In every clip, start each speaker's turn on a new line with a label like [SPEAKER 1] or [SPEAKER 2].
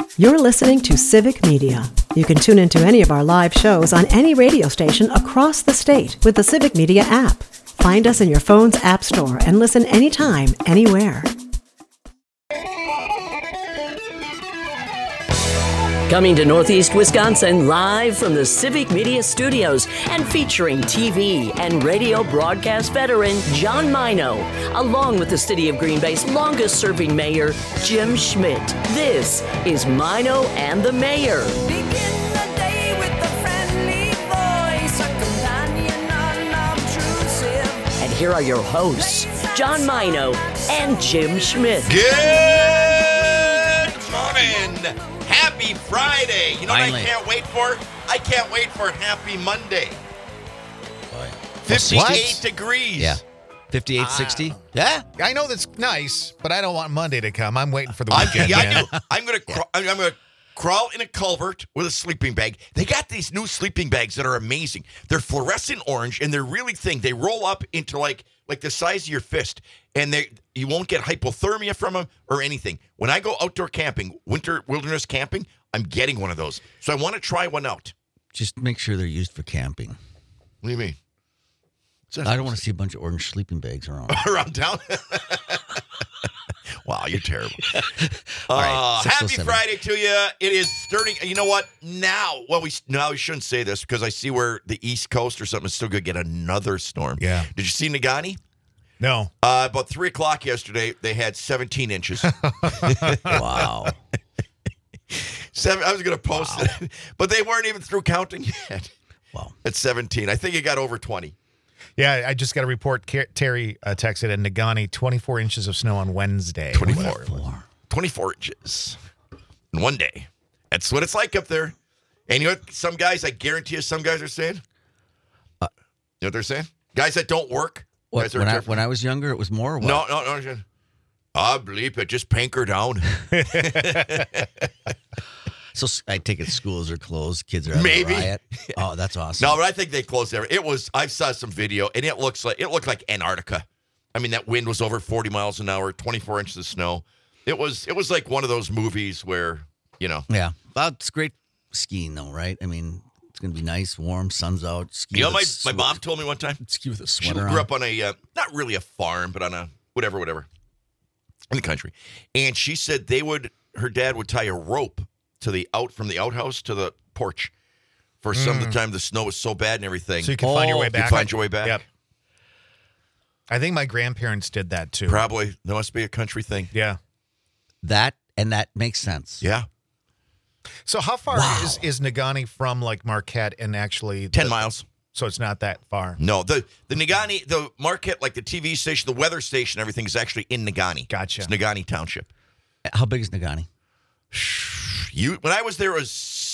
[SPEAKER 1] You're listening to Civic Media. You can tune into any of our live shows on any radio station across the state with the Civic Media app. Find us in your phone's app store and listen anytime, anywhere.
[SPEAKER 2] Coming to Northeast Wisconsin live from the Civic Media Studios and featuring TV and radio broadcast veteran John Mino, along with the City of Green Bay's longest-serving mayor, Jim Schmidt. This is Mino and the Mayor.
[SPEAKER 3] Begin the day with a friendly voice, a companion unobtrusive.
[SPEAKER 2] And here are your hosts, John Mino and Jim Schmidt.
[SPEAKER 4] Good morning. Happy Friday. You know
[SPEAKER 5] Finally.
[SPEAKER 4] what I can't wait for? I can't wait for Happy Monday.
[SPEAKER 5] Boy.
[SPEAKER 4] 58 degrees.
[SPEAKER 5] Yeah. 58, 60?
[SPEAKER 6] Yeah, I know that's nice, but I don't want Monday to come. I'm waiting for the weekend.
[SPEAKER 4] I
[SPEAKER 6] man.
[SPEAKER 4] do. I'm gonna crawl in a culvert with a sleeping bag. They got these new sleeping bags that are amazing. They're fluorescent orange and they're really thin. They roll up into like the size of your fist, and you won't get hypothermia from them or anything. When I go outdoor camping, winter wilderness camping, I'm getting one of those. So I want to try one out.
[SPEAKER 5] Just make sure they're used for camping.
[SPEAKER 4] What do you mean?
[SPEAKER 5] I don't want to see a bunch of orange sleeping bags around.
[SPEAKER 4] Around town? Wow, you're terrible.
[SPEAKER 5] All right,
[SPEAKER 4] Happy
[SPEAKER 5] 6:07.
[SPEAKER 4] Friday to you. It is starting. You know what? Now, we shouldn't say this because I see where the East Coast or something is still going to get another storm.
[SPEAKER 6] Yeah.
[SPEAKER 4] Did you see Nagani?
[SPEAKER 6] No.
[SPEAKER 4] About 3 o'clock yesterday, they had 17 inches.
[SPEAKER 5] Wow.
[SPEAKER 4] I was going to post it, but they weren't even through counting yet.
[SPEAKER 5] Wow.
[SPEAKER 4] At 17. I think it got over 20.
[SPEAKER 6] Yeah, I just got a report. Terry texted in Nagani, 24 inches of snow on Wednesday.
[SPEAKER 4] 24 inches in one day. That's what it's like up there. And you know what? Some guys, I guarantee you, some guys are saying. You know what they're saying? Guys that don't work.
[SPEAKER 5] What, when I was younger, it was more or what?
[SPEAKER 4] No. Bleep it. Just pank her down.
[SPEAKER 5] So I take it schools are closed, kids are having
[SPEAKER 4] Maybe.
[SPEAKER 5] a riot. Oh, that's awesome.
[SPEAKER 4] No, but I think they closed everything. I saw some video, and it looked like Antarctica. I mean, that wind was over 40 miles an hour, 24 inches of snow. It was like one of those movies where, you know.
[SPEAKER 5] Yeah. Well, it's great skiing, though, right? I mean, it's going to be nice, warm, sun's out. Ski
[SPEAKER 4] You know,
[SPEAKER 5] with
[SPEAKER 4] my mom told me one time.
[SPEAKER 5] Ski with a
[SPEAKER 4] She
[SPEAKER 5] sweater
[SPEAKER 4] grew
[SPEAKER 5] on.
[SPEAKER 4] up on a, not really a farm, but on a whatever, in the country. And she said her dad would tie a rope from the outhouse to the porch for some of the time the snow was so bad and everything.
[SPEAKER 6] So you can find your way
[SPEAKER 4] You
[SPEAKER 6] back.
[SPEAKER 4] find your way back.
[SPEAKER 6] Yep. I think my grandparents did that too.
[SPEAKER 4] Probably. That must be a country thing.
[SPEAKER 6] Yeah.
[SPEAKER 5] That makes sense.
[SPEAKER 4] Yeah.
[SPEAKER 6] So how far is Nagani from like Marquette and actually
[SPEAKER 4] 10 miles.
[SPEAKER 6] So it's not that far.
[SPEAKER 4] No, the Nagani, the Marquette, like the TV station, the weather station, everything is actually in Nagani.
[SPEAKER 6] Gotcha.
[SPEAKER 4] It's Nagani Township.
[SPEAKER 5] How big is Nagani?
[SPEAKER 4] When I was there, it was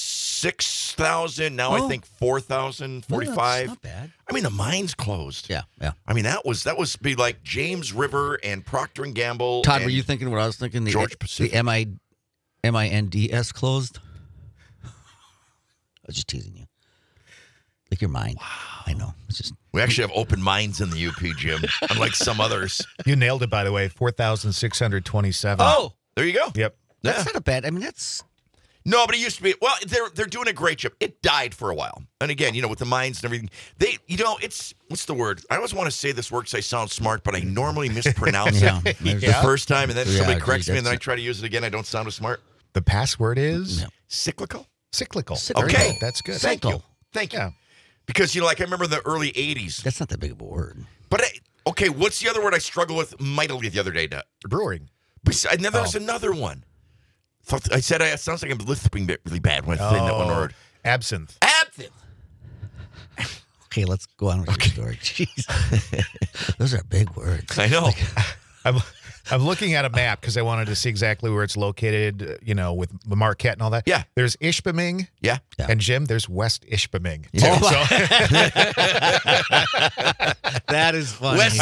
[SPEAKER 4] 6,000. Now I think 4,000, 45.
[SPEAKER 5] That's not bad.
[SPEAKER 4] I mean, the mine's closed.
[SPEAKER 5] Yeah.
[SPEAKER 4] I mean, that was be like James River and Procter & Gamble.
[SPEAKER 5] Todd,
[SPEAKER 4] and
[SPEAKER 5] were you thinking what I was thinking?
[SPEAKER 4] Georgia Pacific.
[SPEAKER 5] The MINDS closed? I was just teasing you. Like your mind. Wow. I know. It's just.
[SPEAKER 4] We actually have open minds in the UP, Jim, unlike some others.
[SPEAKER 6] You nailed it, by the way. 4,627.
[SPEAKER 4] Oh, there you go.
[SPEAKER 6] Yep.
[SPEAKER 5] That's not a bad. I mean, that's.
[SPEAKER 4] No, but it used to be. Well, they're doing a great job. It died for a while, and again, with the mines and everything, it's what's the word? I always want to say this word because I sound smart, but I normally mispronounce it the first time, and then somebody corrects me, and then I try to use it again. I don't sound as smart.
[SPEAKER 6] The password is
[SPEAKER 4] Cyclical.
[SPEAKER 6] cyclical.
[SPEAKER 4] Okay,
[SPEAKER 6] That's good.
[SPEAKER 4] Thank you.
[SPEAKER 6] Yeah.
[SPEAKER 4] Because like I remember the early '80s.
[SPEAKER 5] That's not that big of a word.
[SPEAKER 4] But okay, what's the other word I struggled with mightily the other day?
[SPEAKER 6] Brewing.
[SPEAKER 4] There's another one. I said it sounds like I'm lisping really bad when I say that one word.
[SPEAKER 6] Absinthe.
[SPEAKER 4] Absinthe.
[SPEAKER 5] Okay, let's go on with your story. Jeez. Those are big words.
[SPEAKER 4] I know.
[SPEAKER 6] I'm looking at a map because I wanted to see exactly where it's located, with the Marquette and all that.
[SPEAKER 4] Yeah.
[SPEAKER 6] There's Ishpeming.
[SPEAKER 4] Yeah.
[SPEAKER 6] And Jim, there's West Ishpeming.
[SPEAKER 5] Yeah.
[SPEAKER 6] So,
[SPEAKER 5] That is funny.
[SPEAKER 4] West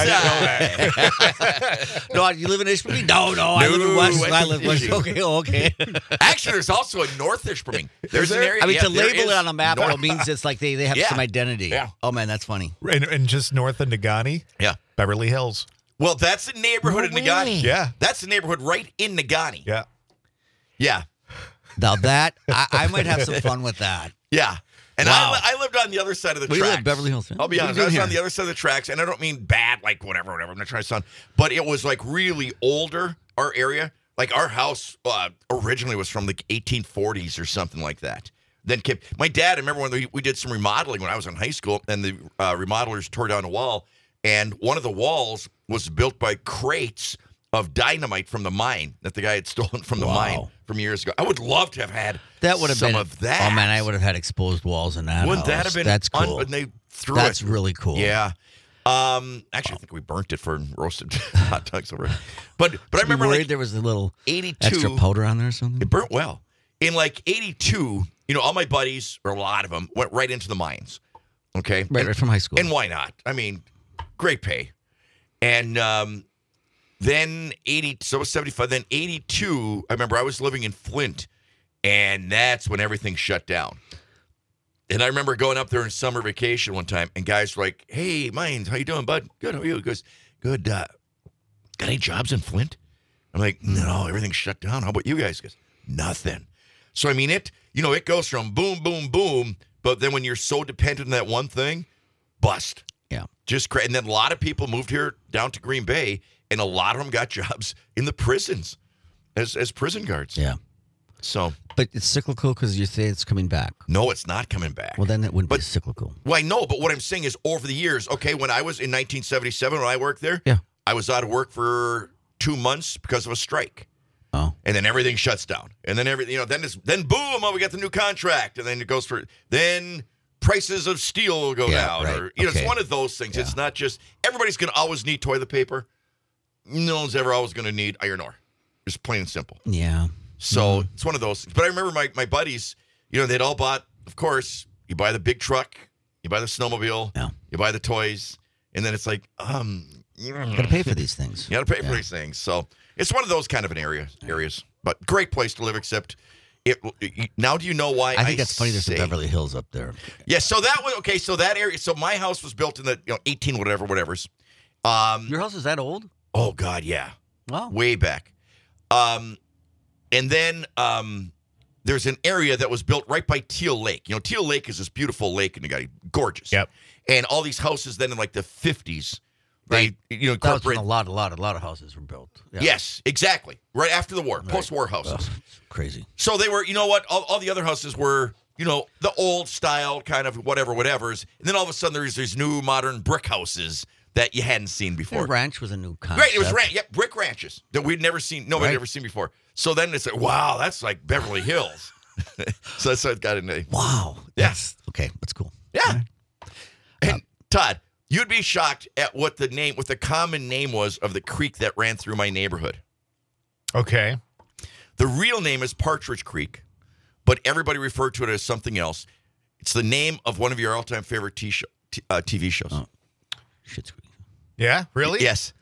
[SPEAKER 4] Side.
[SPEAKER 5] No, you live in Ishpeming? No, I live in West. I live West. Okay.
[SPEAKER 4] Actually, there's also a North-ish Ishpeming. There's an area.
[SPEAKER 5] I mean,
[SPEAKER 4] yeah,
[SPEAKER 5] to
[SPEAKER 4] there
[SPEAKER 5] label
[SPEAKER 4] is
[SPEAKER 5] it on a map
[SPEAKER 4] North-
[SPEAKER 5] though means it's like they have
[SPEAKER 4] Yeah.
[SPEAKER 5] some identity.
[SPEAKER 4] Yeah.
[SPEAKER 5] Oh man, that's funny.
[SPEAKER 6] and just north of Nagani,
[SPEAKER 4] Yeah.
[SPEAKER 6] Beverly Hills.
[SPEAKER 4] Well, that's the neighborhood in Nagani.
[SPEAKER 6] Yeah.
[SPEAKER 4] That's the neighborhood right in Nagani.
[SPEAKER 6] Yeah.
[SPEAKER 4] Yeah.
[SPEAKER 5] Now that I might have some fun with that.
[SPEAKER 4] Yeah. And
[SPEAKER 5] Wow.
[SPEAKER 4] I lived on the other side of the
[SPEAKER 5] Where you
[SPEAKER 4] tracks.
[SPEAKER 5] live, Beverly Hills?
[SPEAKER 4] I'll be
[SPEAKER 5] What are
[SPEAKER 4] honest.
[SPEAKER 5] you
[SPEAKER 4] I was
[SPEAKER 5] doing
[SPEAKER 4] on
[SPEAKER 5] here?
[SPEAKER 4] the other side of the tracks, and I don't mean bad, like whatever. I'm not trying to sound, but it was like really older, our area. Like our house originally was from the 1840s or something like that. Then my dad, I remember when we did some remodeling when I was in high school, and the remodelers tore down a wall, and one of the walls was built by crates of dynamite from the mine that the guy had stolen from the
[SPEAKER 5] Wow.
[SPEAKER 4] mine from years ago. I would love to have had
[SPEAKER 5] That would have
[SPEAKER 4] some
[SPEAKER 5] been
[SPEAKER 4] of that.
[SPEAKER 5] Oh man, I would have had exposed walls in that.
[SPEAKER 4] Wouldn't that
[SPEAKER 5] house.
[SPEAKER 4] have been
[SPEAKER 5] That's cool.
[SPEAKER 4] And they threw
[SPEAKER 5] That's
[SPEAKER 4] it.
[SPEAKER 5] really cool.
[SPEAKER 4] Yeah. Actually, I think we burnt it for roasted hot dogs over. But I remember
[SPEAKER 5] worried
[SPEAKER 4] like
[SPEAKER 5] there was a little
[SPEAKER 4] 82.
[SPEAKER 5] extra powder on there or something.
[SPEAKER 4] It burnt well. In like 82, all my buddies, or a lot of them, went right into the mines. Okay?
[SPEAKER 5] Right from high school.
[SPEAKER 4] And why not? I mean, great pay. And then 75. Then 82, I remember I was living in Flint, and that's when everything shut down. And I remember going up there in summer vacation one time, and guys were like, "Hey, Mines, how you doing, bud? Good, how are you?" He goes, "Good. Got any jobs in Flint?" I'm like, "No, everything's shut down. How about you guys?" He goes, "Nothing." So, I mean, it goes from boom, boom, boom, but then when you're so dependent on that one thing, bust.
[SPEAKER 5] Yeah.
[SPEAKER 4] And then a lot of people moved here down to Green Bay, and a lot of them got jobs in the prisons as prison guards.
[SPEAKER 5] Yeah.
[SPEAKER 4] So,
[SPEAKER 5] But it's cyclical because you say it's coming back.
[SPEAKER 4] no, it's not coming back.
[SPEAKER 5] Well, then it wouldn't
[SPEAKER 4] But-
[SPEAKER 5] be cyclical.
[SPEAKER 4] Well, I know, but what I'm saying is over the years, okay, when I was in 1977, when I worked there,
[SPEAKER 5] Yeah.
[SPEAKER 4] I was out of work for 2 months because of a strike.
[SPEAKER 5] Oh.
[SPEAKER 4] And then everything shuts down. And then then boom, we got the new contract. And then it goes then prices of steel will go
[SPEAKER 5] Yeah,
[SPEAKER 4] down.
[SPEAKER 5] right.
[SPEAKER 4] Or it's
[SPEAKER 5] Okay.
[SPEAKER 4] one of those things.
[SPEAKER 5] Yeah.
[SPEAKER 4] It's not just everybody's gonna always need toilet paper. No one's ever always gonna need iron ore. It's plain and simple.
[SPEAKER 5] Yeah.
[SPEAKER 4] So
[SPEAKER 5] Mm-hmm.
[SPEAKER 4] it's one of those things. But I remember my buddies, they'd all bought, of course, you buy the big truck, you buy the snowmobile,
[SPEAKER 5] Yeah.
[SPEAKER 4] you buy the toys, and then it's like, you
[SPEAKER 5] Got to pay for these things.
[SPEAKER 4] got to pay for these things. So it's one of those kind of areas. But great place to live, except now do you know why
[SPEAKER 5] I think that's funny. There's
[SPEAKER 4] say,
[SPEAKER 5] a Beverly Hills up there.
[SPEAKER 4] Yeah, so that was, okay, so that area, so my house was built in the 18 whatever's.
[SPEAKER 5] Your house is that old?
[SPEAKER 4] Oh, God, yeah.
[SPEAKER 5] Wow.
[SPEAKER 4] Way back. And then there's an area that was built right by Teal Lake. Teal Lake is this beautiful lake in the guy, gorgeous.
[SPEAKER 6] Yep.
[SPEAKER 4] And all these houses then in like the 50s, they,
[SPEAKER 5] Right. That was when
[SPEAKER 4] incorporate.
[SPEAKER 5] a lot of houses were built. Yeah.
[SPEAKER 4] Yes, exactly. Right after the war, post-war houses.
[SPEAKER 5] Ugh, it's crazy.
[SPEAKER 4] So they were, you know what? All the other houses were, the old style kind of whatever's. And then all of a sudden there's these new modern brick houses that you hadn't seen before.
[SPEAKER 5] Their ranch was a new concept.
[SPEAKER 4] Right, it was brick ranches that we'd never seen, nobody had
[SPEAKER 5] Right.
[SPEAKER 4] ever seen before. So then it's like, wow, that's like Beverly Hills. So that's how it got into.
[SPEAKER 5] Wow.
[SPEAKER 4] Yeah.
[SPEAKER 5] That's okay. That's cool.
[SPEAKER 4] Yeah. And Todd, you'd be shocked at what the common name was of the creek that ran through my neighborhood.
[SPEAKER 6] Okay.
[SPEAKER 4] The real name is Partridge Creek, but everybody referred to it as something else. It's the name of one of your all-time favorite TV shows.
[SPEAKER 5] Oh. Shit's creek.
[SPEAKER 6] Yeah, really?
[SPEAKER 4] Yes.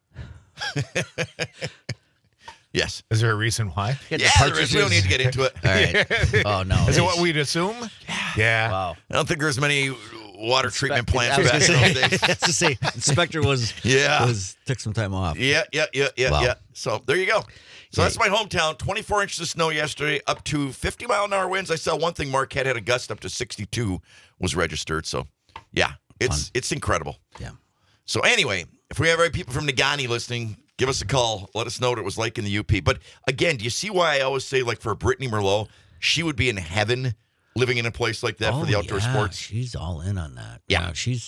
[SPEAKER 4] Yes.
[SPEAKER 6] Is there a reason why?
[SPEAKER 5] Yeah, the
[SPEAKER 4] Yeah, there is. We don't need to get into it.
[SPEAKER 5] All right. Oh no.
[SPEAKER 6] Is it what we'd assume? Yeah.
[SPEAKER 5] Wow.
[SPEAKER 4] I don't think there's many water treatment plants
[SPEAKER 5] I was
[SPEAKER 4] back
[SPEAKER 5] gonna
[SPEAKER 4] in those days.
[SPEAKER 5] say, to say, Inspector took some time off.
[SPEAKER 4] Yeah.
[SPEAKER 5] Wow.
[SPEAKER 4] Yeah. So there you go. So
[SPEAKER 5] Yeah.
[SPEAKER 4] that's my hometown. 24 inches of snow yesterday, up to 50-mile-an-hour winds. I saw one thing. Marquette had a gust up to 62 was registered. So, yeah, it's incredible.
[SPEAKER 5] Yeah.
[SPEAKER 4] So anyway, if we have any people from Negaunee listening, give us a call. Let us know what it was like in the UP. But again, do you see why I always say, like for Brittany Merlot, she would be in heaven living in a place like that for the outdoor sports?
[SPEAKER 5] She's all in on that.
[SPEAKER 4] Yeah.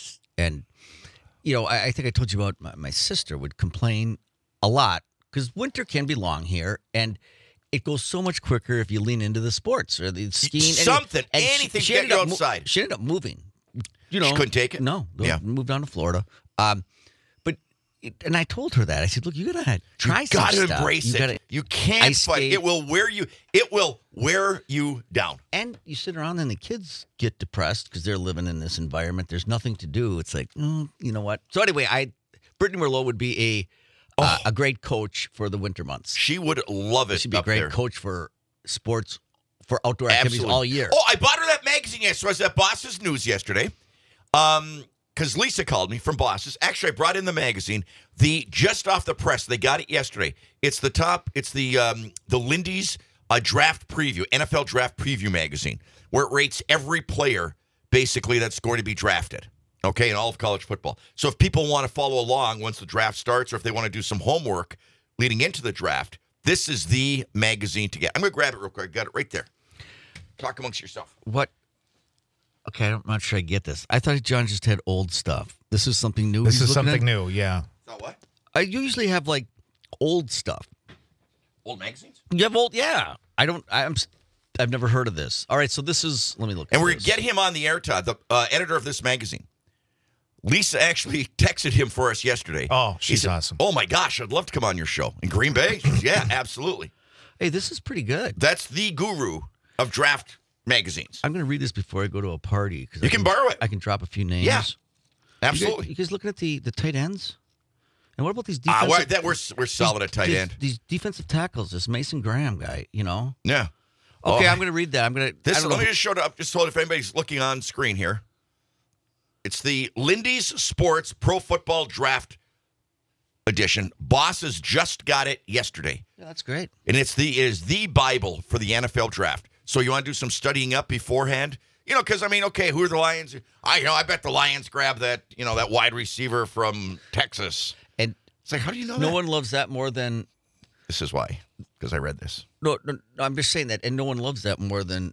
[SPEAKER 5] I think I told you about my sister would complain a lot because winter can be long here and it goes so much quicker if you lean into the sports or the skiing.
[SPEAKER 4] Anything to get
[SPEAKER 5] ended
[SPEAKER 4] you
[SPEAKER 5] up
[SPEAKER 4] outside.
[SPEAKER 5] She ended up moving.
[SPEAKER 4] She couldn't take it?
[SPEAKER 5] No.
[SPEAKER 4] Yeah.
[SPEAKER 5] Moved down to Florida. And I told her that. I said, look, you got to try
[SPEAKER 4] You
[SPEAKER 5] some
[SPEAKER 4] got to
[SPEAKER 5] stuff.
[SPEAKER 4] embrace
[SPEAKER 5] You
[SPEAKER 4] it.
[SPEAKER 5] gotta-
[SPEAKER 4] You can't
[SPEAKER 5] ice
[SPEAKER 4] fight.
[SPEAKER 5] skate.
[SPEAKER 4] It will wear you down.
[SPEAKER 5] And you sit around and the kids get depressed because they're living in this environment. There's nothing to do. It's like, you know what? So anyway, Brittany Merlot would be a great coach for the winter months.
[SPEAKER 4] She would love it.
[SPEAKER 5] She'd be a
[SPEAKER 4] up
[SPEAKER 5] great
[SPEAKER 4] there.
[SPEAKER 5] coach for sports, for outdoor activities
[SPEAKER 4] Absolutely.
[SPEAKER 5] all year.
[SPEAKER 4] Oh, I bought her that magazine yesterday. So I was at Boss's News yesterday. Because Lisa called me from Boss's. Actually, I brought in the magazine. Just off the press. They got it yesterday. It's the top. It's the Lindy's a draft preview, NFL draft preview magazine, where it rates every player basically that's going to be drafted. Okay, in all of college football. So if people want to follow along once the draft starts, or if they want to do some homework leading into the draft, this is the magazine to get. I'm going to grab it real quick. Got it right there. Talk amongst yourself.
[SPEAKER 5] What? Okay, I'm not sure I get this. I thought John just had old stuff. This is something new.
[SPEAKER 6] This
[SPEAKER 5] he's
[SPEAKER 6] is
[SPEAKER 5] looking
[SPEAKER 6] something
[SPEAKER 5] at?
[SPEAKER 6] new, yeah.
[SPEAKER 4] So what?
[SPEAKER 5] I usually have like old stuff.
[SPEAKER 4] Old magazines?
[SPEAKER 5] You have old? Yeah. I've never heard of this. All right, so this is. Let me look.
[SPEAKER 4] And
[SPEAKER 5] at
[SPEAKER 4] we're going
[SPEAKER 5] this.
[SPEAKER 4] to get him on the air, Todd, the editor of this magazine. Lisa actually texted him for us yesterday.
[SPEAKER 6] Oh,
[SPEAKER 4] She
[SPEAKER 6] she's
[SPEAKER 4] said,
[SPEAKER 6] awesome.
[SPEAKER 4] Oh, my gosh, I'd love to come on your show. In Green Bay? She goes, yeah, absolutely.
[SPEAKER 5] Hey, this is pretty good.
[SPEAKER 4] That's the guru of draft magazines.
[SPEAKER 5] I'm going to read this before I go to a party.
[SPEAKER 4] You can borrow it.
[SPEAKER 5] I can drop a few names.
[SPEAKER 4] Yeah, absolutely.
[SPEAKER 5] You guys looking at the tight ends? And what about these
[SPEAKER 4] Ah,
[SPEAKER 5] defensive?
[SPEAKER 4] we're solid at tight end.
[SPEAKER 5] These defensive tackles, this Mason Graham guy,
[SPEAKER 4] Yeah.
[SPEAKER 5] Okay,
[SPEAKER 4] Oh,
[SPEAKER 5] I'm going to read that.
[SPEAKER 4] Let me just show it up. Just hold it if anybody's looking on screen here. It's the Lindy's Sports Pro Football Draft Edition. Bosses just got it yesterday.
[SPEAKER 5] Yeah, that's great.
[SPEAKER 4] And it is the Bible for the NFL draft. So you want to do some studying up beforehand? Because, who are the Lions? I bet the Lions grab that wide receiver from Texas.
[SPEAKER 5] And
[SPEAKER 4] It's like, how do you know
[SPEAKER 5] no
[SPEAKER 4] that?
[SPEAKER 5] one loves that more than
[SPEAKER 4] This is why, because I read this.
[SPEAKER 5] no. I'm just saying that, and no one loves that more than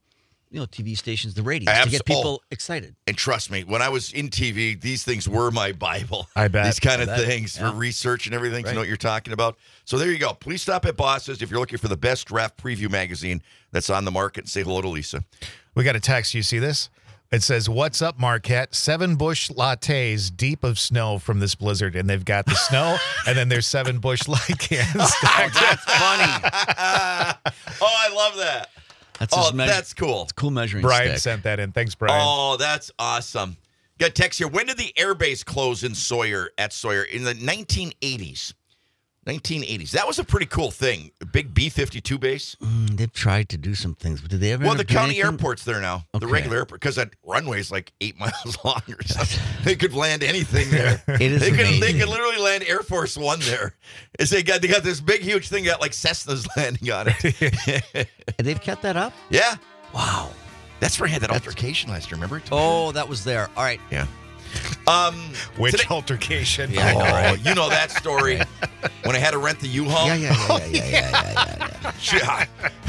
[SPEAKER 5] TV stations, the ratings, to get people excited.
[SPEAKER 4] And trust me, when I was in TV, these things were my Bible.
[SPEAKER 6] I bet.
[SPEAKER 4] These kind of
[SPEAKER 5] I bet.
[SPEAKER 4] things
[SPEAKER 5] Yeah.
[SPEAKER 4] for research and everything to
[SPEAKER 5] Right.
[SPEAKER 4] know what you're talking about. So there you go. Please stop at Bosses if you're looking for the best draft preview magazine that's on the market, and say hello to Lisa.
[SPEAKER 6] We got a text. You see this? It says, "What's up, Marquette? 7 Bush lattes deep of snow from this blizzard." And they've got the snow, and then there's 7 Bush light cans.
[SPEAKER 5] That's funny.
[SPEAKER 4] Oh, I love that.
[SPEAKER 5] That's
[SPEAKER 4] Oh,
[SPEAKER 5] his measure-
[SPEAKER 4] that's cool.
[SPEAKER 5] It's a cool measuring
[SPEAKER 6] Brian
[SPEAKER 5] stick.
[SPEAKER 6] sent that in. Thanks, Brian.
[SPEAKER 4] Oh, that's awesome. Got a text here. When did the airbase close in Sawyer, in the 1980s? 1980s. That was a pretty cool thing. A big B-52 base.
[SPEAKER 5] They've tried to do some things, but did they ever?
[SPEAKER 4] Well,
[SPEAKER 5] end
[SPEAKER 4] the
[SPEAKER 5] up doing
[SPEAKER 4] county
[SPEAKER 5] anything?
[SPEAKER 4] airport's there now. The
[SPEAKER 5] Okay.
[SPEAKER 4] regular airport, because that runway is like 8 miles long or something. They could land anything there.
[SPEAKER 5] It is
[SPEAKER 4] They
[SPEAKER 5] amazing.
[SPEAKER 4] could literally land Air Force One there. They got this big, huge thing got like Cessna's landing on it.
[SPEAKER 5] And they've kept that up.
[SPEAKER 4] Yeah.
[SPEAKER 5] Wow.
[SPEAKER 4] That's where I had that altercation last year, remember?
[SPEAKER 5] Oh, that was there. All right.
[SPEAKER 4] Yeah.
[SPEAKER 6] Which
[SPEAKER 4] today-
[SPEAKER 6] altercation?
[SPEAKER 5] Yeah, I know, right?
[SPEAKER 4] You know that story. When I had to rent the U-Haul?
[SPEAKER 5] Yeah.
[SPEAKER 4] Yeah.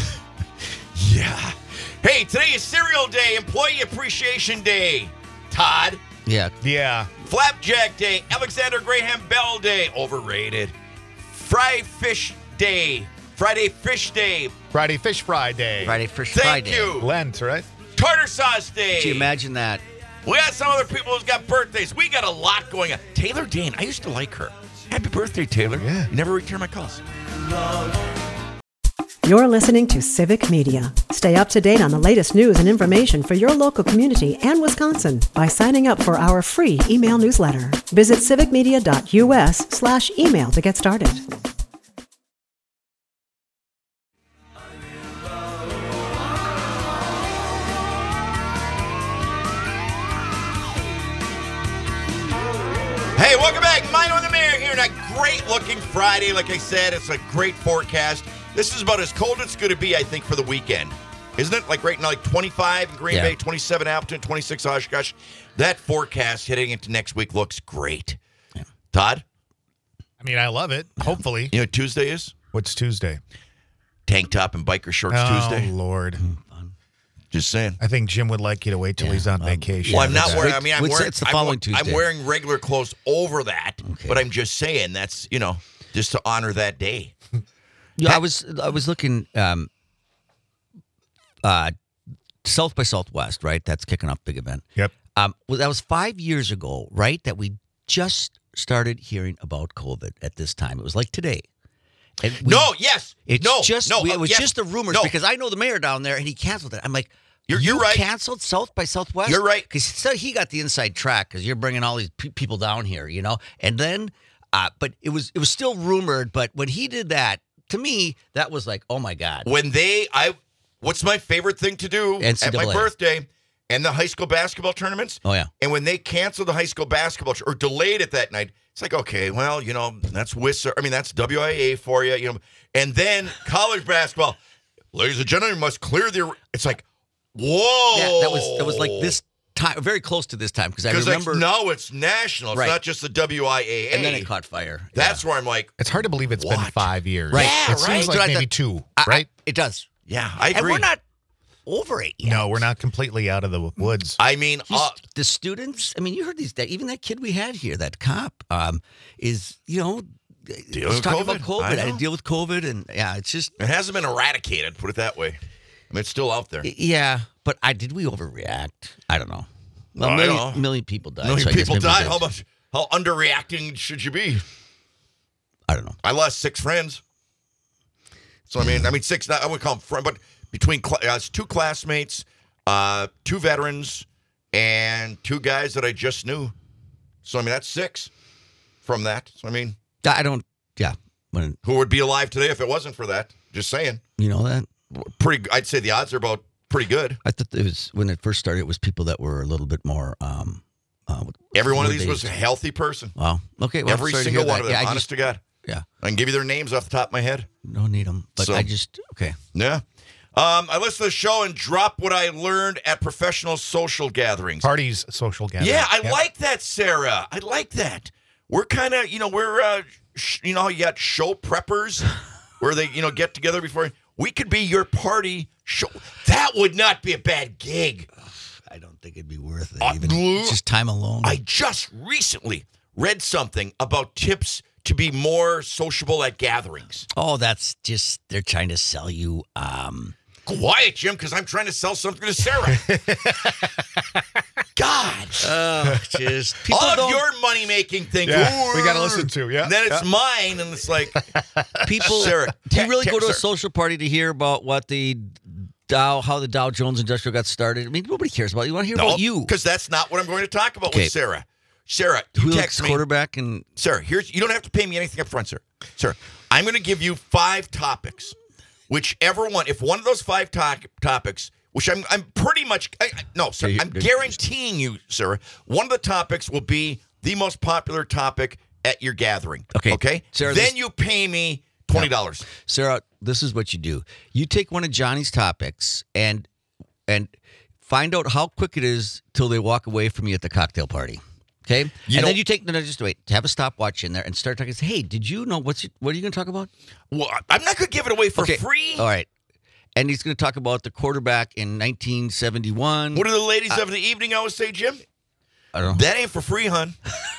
[SPEAKER 4] Yeah. Hey, today is Cereal Day, Employee Appreciation Day. Todd.
[SPEAKER 5] Yeah.
[SPEAKER 6] Yeah.
[SPEAKER 4] Flapjack Day, Alexander Graham Bell Day, overrated. Friday Fish Day.
[SPEAKER 6] Friday Fish Friday.
[SPEAKER 5] Friday Fish
[SPEAKER 4] Thank
[SPEAKER 5] Friday.
[SPEAKER 4] you.
[SPEAKER 6] Lent, right?
[SPEAKER 4] Tartar Sauce Day.
[SPEAKER 5] Could you imagine that?
[SPEAKER 4] We got some other people who's got birthdays. We got a lot going on. Taylor Dane, I used to like her. Happy birthday, Taylor.
[SPEAKER 6] Yeah.
[SPEAKER 4] You never return my calls.
[SPEAKER 1] You're listening to Civic Media. Stay up to date on the latest news and information for your local community and Wisconsin by signing up for our free email newsletter. Visit civicmedia.us/email to get started.
[SPEAKER 4] Hey, welcome back. Mine on the Mayor here on a great-looking Friday. Like I said, it's a great forecast. This is about as cold it's going to be, I think, for the weekend. Isn't it? Like right now, like 25 in Green
[SPEAKER 5] Yeah.
[SPEAKER 4] Bay, 27 Appleton, 26 Oshkosh. That forecast heading into next week looks great.
[SPEAKER 5] Yeah.
[SPEAKER 4] Todd,
[SPEAKER 6] I mean, I love it. Hopefully.
[SPEAKER 4] you know what Tuesday is?
[SPEAKER 6] What's Tuesday?
[SPEAKER 4] Tank top and biker shorts
[SPEAKER 6] Oh,
[SPEAKER 4] Tuesday.
[SPEAKER 6] Lord.
[SPEAKER 4] Just saying.
[SPEAKER 6] I think Jim would like you to wait till he's on vacation.
[SPEAKER 4] Well, I'm not
[SPEAKER 6] for that.
[SPEAKER 4] wearing. I mean, I'm
[SPEAKER 5] Wait,
[SPEAKER 4] wearing.
[SPEAKER 5] it's the
[SPEAKER 4] I'm-
[SPEAKER 5] following
[SPEAKER 4] I'm
[SPEAKER 5] Tuesday.
[SPEAKER 4] wearing regular clothes over that,
[SPEAKER 5] Okay.
[SPEAKER 4] but I'm just saying that's just to honor that day.
[SPEAKER 5] Yeah, I was looking South by Southwest, right? That's kicking off big event.
[SPEAKER 6] Yep.
[SPEAKER 5] Well, that was 5 years ago, right? That we just started hearing about COVID at this time. It was like today. And we-
[SPEAKER 4] No, yes,
[SPEAKER 5] It's
[SPEAKER 4] no,
[SPEAKER 5] just
[SPEAKER 4] no,
[SPEAKER 5] it was
[SPEAKER 4] yes,
[SPEAKER 5] just the rumors
[SPEAKER 4] no.
[SPEAKER 5] because I know the mayor down there and he canceled it. I'm like,
[SPEAKER 4] You're
[SPEAKER 5] you
[SPEAKER 4] right.
[SPEAKER 5] Canceled South by Southwest.
[SPEAKER 4] You're right.
[SPEAKER 5] Because so he got the inside track because you're bringing all these people down here, And then, but it was still rumored. But when he did that, to me, that was like, oh my god.
[SPEAKER 4] What's my favorite thing to do at my
[SPEAKER 5] NCAA.
[SPEAKER 4] birthday and the high school basketball tournaments?
[SPEAKER 5] Oh yeah.
[SPEAKER 4] And when they canceled the high school basketball or delayed it that night, it's like, okay, well, that's WISA. I mean, that's WIA for you, And then college basketball, ladies and gentlemen, you must clear the. It's like, whoa.
[SPEAKER 5] Yeah, that was like this time, very close to this time, because I remember.
[SPEAKER 4] No, it's national. It's
[SPEAKER 5] Right.
[SPEAKER 4] not just the WIAA.
[SPEAKER 5] And then it caught fire.
[SPEAKER 4] That's where I'm like,
[SPEAKER 6] It's hard to believe it's been
[SPEAKER 4] What?
[SPEAKER 6] 5 years.
[SPEAKER 5] Right.
[SPEAKER 4] Yeah,
[SPEAKER 6] It seems
[SPEAKER 4] right.
[SPEAKER 6] like
[SPEAKER 5] So
[SPEAKER 6] maybe 2,
[SPEAKER 5] I-
[SPEAKER 6] right?
[SPEAKER 5] It does.
[SPEAKER 4] yeah, I agree.
[SPEAKER 5] And we're not over it yet.
[SPEAKER 6] No, we're not completely out of the woods.
[SPEAKER 4] I mean,
[SPEAKER 5] The students, I mean, you heard these, even that kid we had here, that cop, is,
[SPEAKER 4] Dealing
[SPEAKER 5] was
[SPEAKER 4] with
[SPEAKER 5] talking
[SPEAKER 4] COVID.
[SPEAKER 5] about COVID.
[SPEAKER 4] I
[SPEAKER 5] I
[SPEAKER 4] know.
[SPEAKER 5] had to deal with COVID. And yeah, it's just,
[SPEAKER 4] it hasn't been eradicated, put it that way. I mean, it's still out there.
[SPEAKER 5] yeah. But did we overreact? I don't know. Well,
[SPEAKER 4] I
[SPEAKER 5] a
[SPEAKER 4] don't
[SPEAKER 5] million,
[SPEAKER 4] know.
[SPEAKER 5] million people died.
[SPEAKER 4] Million
[SPEAKER 5] so I guess
[SPEAKER 4] people
[SPEAKER 5] maybe we
[SPEAKER 4] died.
[SPEAKER 5] did.
[SPEAKER 4] How underreacting should you be?
[SPEAKER 5] I don't know.
[SPEAKER 4] I lost 6 friends. So, I mean, 6, I would call them friends, but between 2 classmates, 2 veterans, and 2 guys that I just knew. So, I mean, that's 6 from that. So, I mean,
[SPEAKER 5] I don't, yeah. When,
[SPEAKER 4] who would be alive today if it wasn't for that? Just saying.
[SPEAKER 5] you know that?
[SPEAKER 4] I'd say the odds are about pretty good.
[SPEAKER 5] I thought it was, when it first started, it was people that were a little bit more,
[SPEAKER 4] Every one of
[SPEAKER 5] were
[SPEAKER 4] these was a
[SPEAKER 5] they-
[SPEAKER 4] healthy person.
[SPEAKER 5] Wow. Okay. Well,
[SPEAKER 4] Every
[SPEAKER 5] sorry to
[SPEAKER 4] single
[SPEAKER 5] hear
[SPEAKER 4] one
[SPEAKER 5] that.
[SPEAKER 4] of them,
[SPEAKER 5] Yeah,
[SPEAKER 4] honest to God.
[SPEAKER 5] yeah.
[SPEAKER 4] I can give you their names off the top of my head.
[SPEAKER 5] Don't need them. But
[SPEAKER 4] So-
[SPEAKER 5] okay.
[SPEAKER 4] Yeah. I listened to the show and dropped what I learned at professional social gatherings.
[SPEAKER 6] Parties, social gatherings.
[SPEAKER 4] Yeah, I
[SPEAKER 6] Yep.
[SPEAKER 4] like that, Sarah. I like that. We're kind of, we're, you know, how you got show preppers where they, get together before. We could be your party show. That would not be a bad gig.
[SPEAKER 5] I don't think it'd be worth it.
[SPEAKER 4] Uh,
[SPEAKER 5] Even
[SPEAKER 4] blue-
[SPEAKER 5] it's just time alone.
[SPEAKER 4] I just recently read something about tips to be more sociable at gatherings.
[SPEAKER 5] Oh, that's just they're trying to sell you.
[SPEAKER 4] Quiet, Jim, because I'm trying to sell something to Sarah. God.
[SPEAKER 5] Just people
[SPEAKER 4] All of
[SPEAKER 5] don't.
[SPEAKER 4] your money-making things.
[SPEAKER 6] Yeah, we gotta listen to, yeah,
[SPEAKER 4] And then it's
[SPEAKER 6] yeah.
[SPEAKER 4] mine, and it's like,
[SPEAKER 5] People.
[SPEAKER 4] Sarah,
[SPEAKER 5] do you really go to a
[SPEAKER 4] Sarah.
[SPEAKER 5] social party to hear about what how the Dow Jones Industrial got started? I mean, nobody cares about it. You want to hear about you?
[SPEAKER 4] because that's not what I'm going to talk about
[SPEAKER 5] Okay.
[SPEAKER 4] with Sarah. Sarah,
[SPEAKER 5] Who
[SPEAKER 4] you
[SPEAKER 5] looks
[SPEAKER 4] text me.
[SPEAKER 5] quarterback and
[SPEAKER 4] Sarah, you don't have to pay me anything up front, sir. Sir, I'm going to give you 5 topics. Whichever one, if one of those 5 topics, which I'm pretty much, no, sir,
[SPEAKER 5] Okay,
[SPEAKER 4] I'm guaranteeing you, Sarah, one of the topics will be the most popular topic at your gathering.
[SPEAKER 5] Okay.
[SPEAKER 4] Okay?
[SPEAKER 5] Sarah,
[SPEAKER 4] then
[SPEAKER 5] this-
[SPEAKER 4] you pay me $20.
[SPEAKER 5] Sarah, this is what you do. You take one of Johnny's topics and find out how quick it is till they walk away from you at the cocktail party. Okay? Then you take just wait, have a stopwatch in there and start talking. Say, hey, did you know what are you going to talk about?
[SPEAKER 4] Well, I'm not going to give it away for
[SPEAKER 5] Okay.
[SPEAKER 4] free.
[SPEAKER 5] All right. And he's going to talk about the quarterback in 1971.
[SPEAKER 4] What do the ladies of the evening always say, Jim?
[SPEAKER 5] I don't know.
[SPEAKER 4] That ain't for free, hun.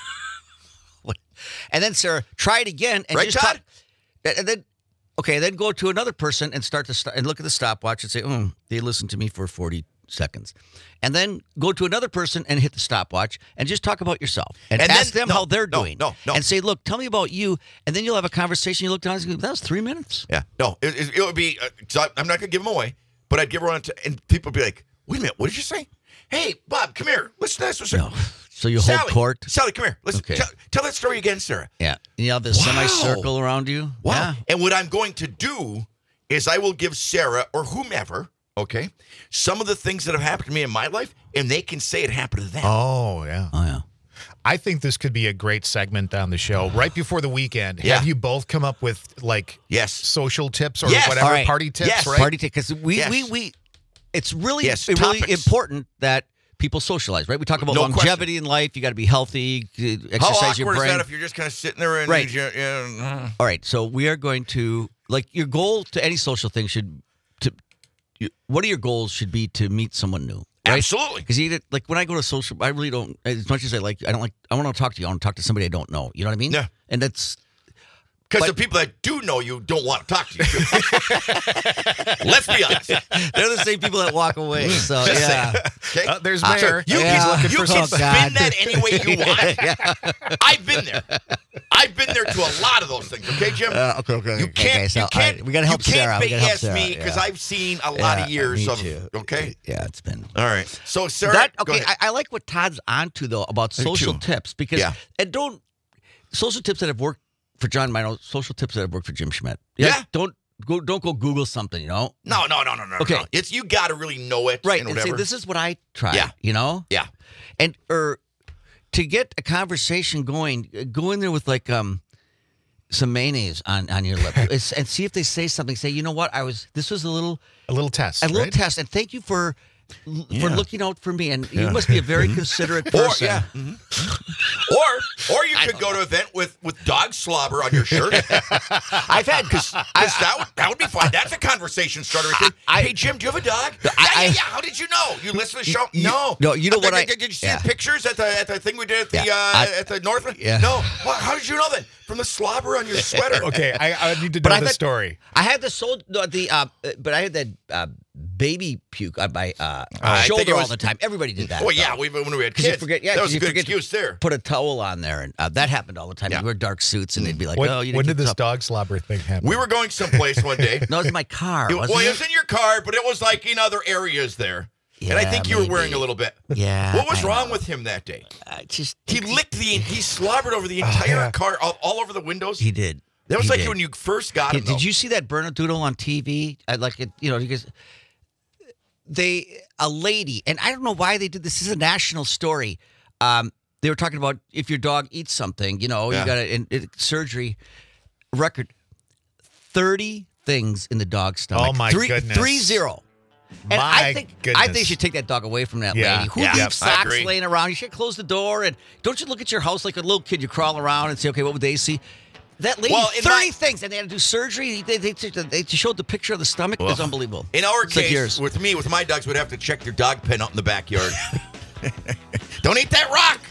[SPEAKER 5] And then Sarah, try it again and
[SPEAKER 4] Right,
[SPEAKER 5] just
[SPEAKER 4] Todd?
[SPEAKER 5] talk. And then go to another person and and look at the stopwatch and say, they listened to me for 40 seconds. And then go to another person and hit the stopwatch and just talk about yourself and
[SPEAKER 4] And
[SPEAKER 5] ask
[SPEAKER 4] then-
[SPEAKER 5] them
[SPEAKER 4] no,
[SPEAKER 5] how they're
[SPEAKER 4] no,
[SPEAKER 5] doing.
[SPEAKER 4] no.
[SPEAKER 5] And say, look, tell me about you. And then you'll have a conversation. You look down and say, that was 3 minutes.
[SPEAKER 4] Yeah. No, it would be, so I'm not going to give them away, but I'd give her one, and people would be like, wait a minute, what did you say? Hey, Bob, come here. Listen to this.
[SPEAKER 5] No. So you
[SPEAKER 4] Sally,
[SPEAKER 5] hold court.
[SPEAKER 4] Sally, come here. Listen,
[SPEAKER 5] Okay.
[SPEAKER 4] tell that story again, Sarah.
[SPEAKER 5] Yeah. And you have this
[SPEAKER 4] Wow.
[SPEAKER 5] semicircle around you.
[SPEAKER 4] Wow.
[SPEAKER 5] Yeah.
[SPEAKER 4] And what I'm going to do is I will give Sarah or whomever, okay, some of the things that have happened to me in my life, and they can say it happened to them.
[SPEAKER 6] Oh, yeah.
[SPEAKER 5] Oh, yeah.
[SPEAKER 6] I think this could be a great segment on the show right before the weekend.
[SPEAKER 4] Yeah.
[SPEAKER 6] Have you both come up with like
[SPEAKER 4] Yes.
[SPEAKER 6] social tips or
[SPEAKER 4] Yes.
[SPEAKER 6] whatever
[SPEAKER 5] All right.
[SPEAKER 6] party tips,
[SPEAKER 4] Yes.
[SPEAKER 6] right?
[SPEAKER 5] Party because
[SPEAKER 4] Yes.
[SPEAKER 5] we it's really
[SPEAKER 4] Yes,
[SPEAKER 5] really
[SPEAKER 4] topics.
[SPEAKER 5] important that people socialize, right? We talk about
[SPEAKER 4] No
[SPEAKER 5] longevity in life. You got to be healthy,
[SPEAKER 4] How
[SPEAKER 5] exercise your
[SPEAKER 4] awkward is
[SPEAKER 5] brain.
[SPEAKER 4] that if you're just kind of sitting there and
[SPEAKER 5] Right.
[SPEAKER 4] you
[SPEAKER 5] All right, so we are going to your goal to any social thing what are your goals should be to meet someone new? Right?
[SPEAKER 4] Absolutely.
[SPEAKER 5] Because like when I go to social, I really don't. As much as I want to talk to you. I want to talk to somebody I don't know. You know what I mean?
[SPEAKER 4] Yeah.
[SPEAKER 5] And that's
[SPEAKER 4] Because
[SPEAKER 5] But-
[SPEAKER 4] the people that do know you don't want to talk to you. Let's be honest.
[SPEAKER 5] they're the same people that walk away. So
[SPEAKER 4] Just
[SPEAKER 5] yeah.
[SPEAKER 4] saying. Okay?
[SPEAKER 6] There's
[SPEAKER 5] Uh,
[SPEAKER 6] Mayor.
[SPEAKER 4] You
[SPEAKER 5] Yeah.
[SPEAKER 4] can,
[SPEAKER 6] looking
[SPEAKER 4] you
[SPEAKER 6] for
[SPEAKER 4] can
[SPEAKER 6] something.
[SPEAKER 4] spin that any way you want. I've been there. I've been there to a lot of those things. Okay, Jim?
[SPEAKER 5] Okay.
[SPEAKER 4] You can't.
[SPEAKER 5] so,
[SPEAKER 4] you
[SPEAKER 5] all
[SPEAKER 4] can't.
[SPEAKER 5] right, we got to help
[SPEAKER 4] you can't
[SPEAKER 5] Sarah. We gotta help
[SPEAKER 4] BS
[SPEAKER 5] Sarah.
[SPEAKER 4] me because
[SPEAKER 5] yeah.
[SPEAKER 4] I've seen a lot of years
[SPEAKER 5] me
[SPEAKER 4] of.
[SPEAKER 5] too.
[SPEAKER 4] Okay.
[SPEAKER 5] Yeah, it's been.
[SPEAKER 4] All right. So Sarah,
[SPEAKER 5] That
[SPEAKER 4] go
[SPEAKER 5] okay.
[SPEAKER 4] ahead.
[SPEAKER 5] I like what Todd's onto though about
[SPEAKER 4] Me
[SPEAKER 5] social
[SPEAKER 4] too.
[SPEAKER 5] tips because
[SPEAKER 4] Yeah.
[SPEAKER 5] and don't social tips that have worked for John Mino, social tips that have worked for Jim Schmidt.
[SPEAKER 4] Yeah.
[SPEAKER 5] Don't go Google something. You know.
[SPEAKER 4] No.
[SPEAKER 5] Okay.
[SPEAKER 4] No. It's you got to really know it.
[SPEAKER 5] Right.
[SPEAKER 4] And
[SPEAKER 5] And
[SPEAKER 4] whatever.
[SPEAKER 5] say this is what I tried.
[SPEAKER 4] Yeah.
[SPEAKER 5] You know.
[SPEAKER 4] Yeah.
[SPEAKER 5] And to get a conversation going, go in there with like some mayonnaise on your lip and see if they say something. Say, you know what? This was a little
[SPEAKER 6] test.
[SPEAKER 5] Little test. And thank you for looking out for me. And you must be a very considerate person.
[SPEAKER 4] Or you could go to an event with dog slobber on your shirt. I've had because that would be fun. That's a conversation starter. Hey Jim, do you have a dog? Yeah. How did you know? You listen to the show? No.
[SPEAKER 5] You know what?
[SPEAKER 4] Did you see the pictures at the thing we did at the Northland?
[SPEAKER 5] Yeah.
[SPEAKER 4] No. Well, how did you know then? From the slobber on your sweater.
[SPEAKER 6] Okay, I need to know the story.
[SPEAKER 5] I had but I had that baby puke on my shoulder all the time. Everybody did that.
[SPEAKER 4] Well, yeah, when we had kids. That was a good excuse there.
[SPEAKER 5] Put a towel on there, and that happened all the time. You wear dark suits, and they'd be like,
[SPEAKER 6] when,
[SPEAKER 5] "Oh, you
[SPEAKER 6] when did this dog slobber thing happen?"
[SPEAKER 4] We were going someplace one day.
[SPEAKER 5] No, it was in my car.
[SPEAKER 4] It was in your car, but it was like in other areas there.
[SPEAKER 5] Yeah,
[SPEAKER 4] and I think you were wearing a little bit.
[SPEAKER 5] Yeah.
[SPEAKER 4] What was wrong with him that day? He slobbered over the entire car, all over the windows.
[SPEAKER 5] He did.
[SPEAKER 4] That was when you first got him.
[SPEAKER 5] Did you see that Bernadoodle on TV? Because a lady, and I don't know why they did this. This is a national story. They were talking about if your dog eats something, you got a surgery record. 30 things in the dog's stomach.
[SPEAKER 6] Oh my goodness.
[SPEAKER 5] 30. And I think you should take that dog away from that lady. Who leaves socks laying around? You should close the door, and don't you look at your house like a little kid. You crawl around and say, okay, what would they see? That lady, 30 things, and they had to do surgery. They showed the picture of the stomach. It was unbelievable.
[SPEAKER 4] In our case, with my dogs, we'd have to check their dog pen out in the backyard. Don't eat that rock!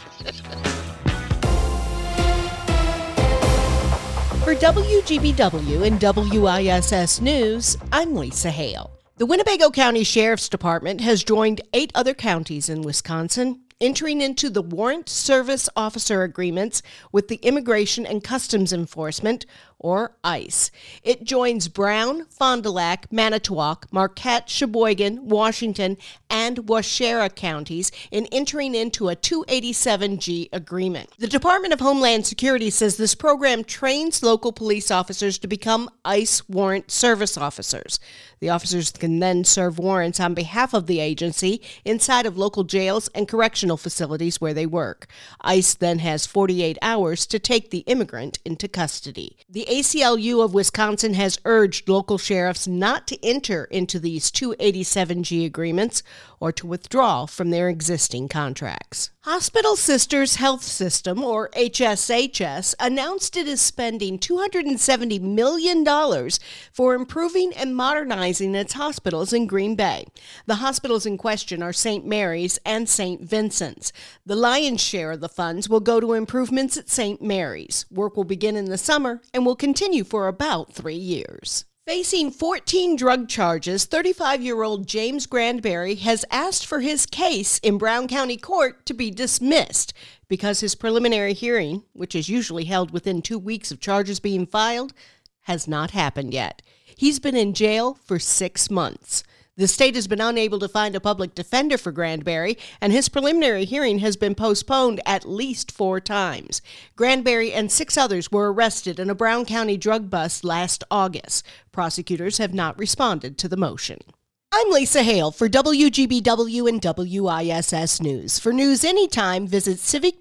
[SPEAKER 7] For WGBW and WISS News, I'm Lisa Hale. The Winnebago County Sheriff's Department has joined 8 other counties in Wisconsin, entering into the Warrant Service Officer Agreements with the Immigration and Customs Enforcement, or ICE. It joins Brown, Fond du Lac, Manitowoc, Marquette, Sheboygan, Washington, and Waushara counties in entering into a 287G agreement. The Department of Homeland Security says this program trains local police officers to become ICE warrant service officers. The officers can then serve warrants on behalf of the agency inside of local jails and correctional facilities where they work. ICE then has 48 hours to take the immigrant into custody. The ACLU of Wisconsin has urged local sheriffs not to enter into these 287G agreements or to withdraw from their existing contracts. Hospital Sisters Health System, or HSHS, announced it is spending $270 million for improving and modernizing its hospitals in Green Bay. The hospitals in question are St. Mary's and St. Vincent's. The lion's share of the funds will go to improvements at St. Mary's. Work will begin in the summer and will continue for about 3 years. Facing 14 drug charges, 35-year-old James Grandberry has asked for his case in Brown County Court to be dismissed because his preliminary hearing, which is usually held within 2 weeks of charges being filed, has not happened yet. He's been in jail for 6 months. The state has been unable to find a public defender for Grandberry, and his preliminary hearing has been postponed at least 4 times. Grandberry and 6 others were arrested in a Brown County drug bust last August. Prosecutors have not responded to the motion. I'm Lisa Hale for WGBW and WISS News. For news anytime, visit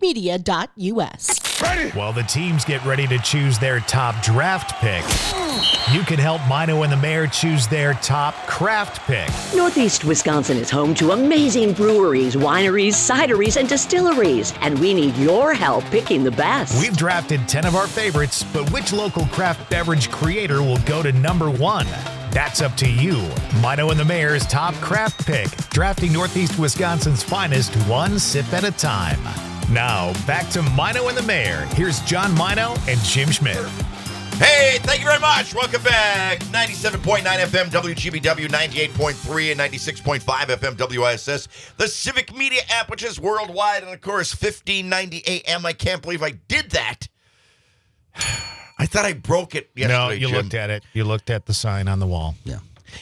[SPEAKER 7] civicmedia.us.
[SPEAKER 6] Ready? While the teams get ready to choose their top draft pick, you can help Mino and the Mayor choose their top craft pick.
[SPEAKER 2] Northeast Wisconsin is home to amazing breweries, wineries, cideries, and distilleries, and we need your help picking the best.
[SPEAKER 6] We've drafted 10 of our favorites, but which local craft beverage creator will go to number 1? That's up to you. Mino and the Mayor's top craft pick, drafting Northeast Wisconsin's finest one sip at a time. Now, back to Mino and the Mayor. Here's John Mino and Jim Schmidt.
[SPEAKER 4] Hey, thank you very much. Welcome back. 97.9 FM WGBW, 98.3 and 96.5 FM WISS. The Civic Media app, which is worldwide, and of course, 1590 AM. I can't believe I did that. I thought I broke it yesterday,
[SPEAKER 6] No, you
[SPEAKER 4] Jim.
[SPEAKER 6] looked at it. You looked at the sign on the wall.
[SPEAKER 5] Yeah.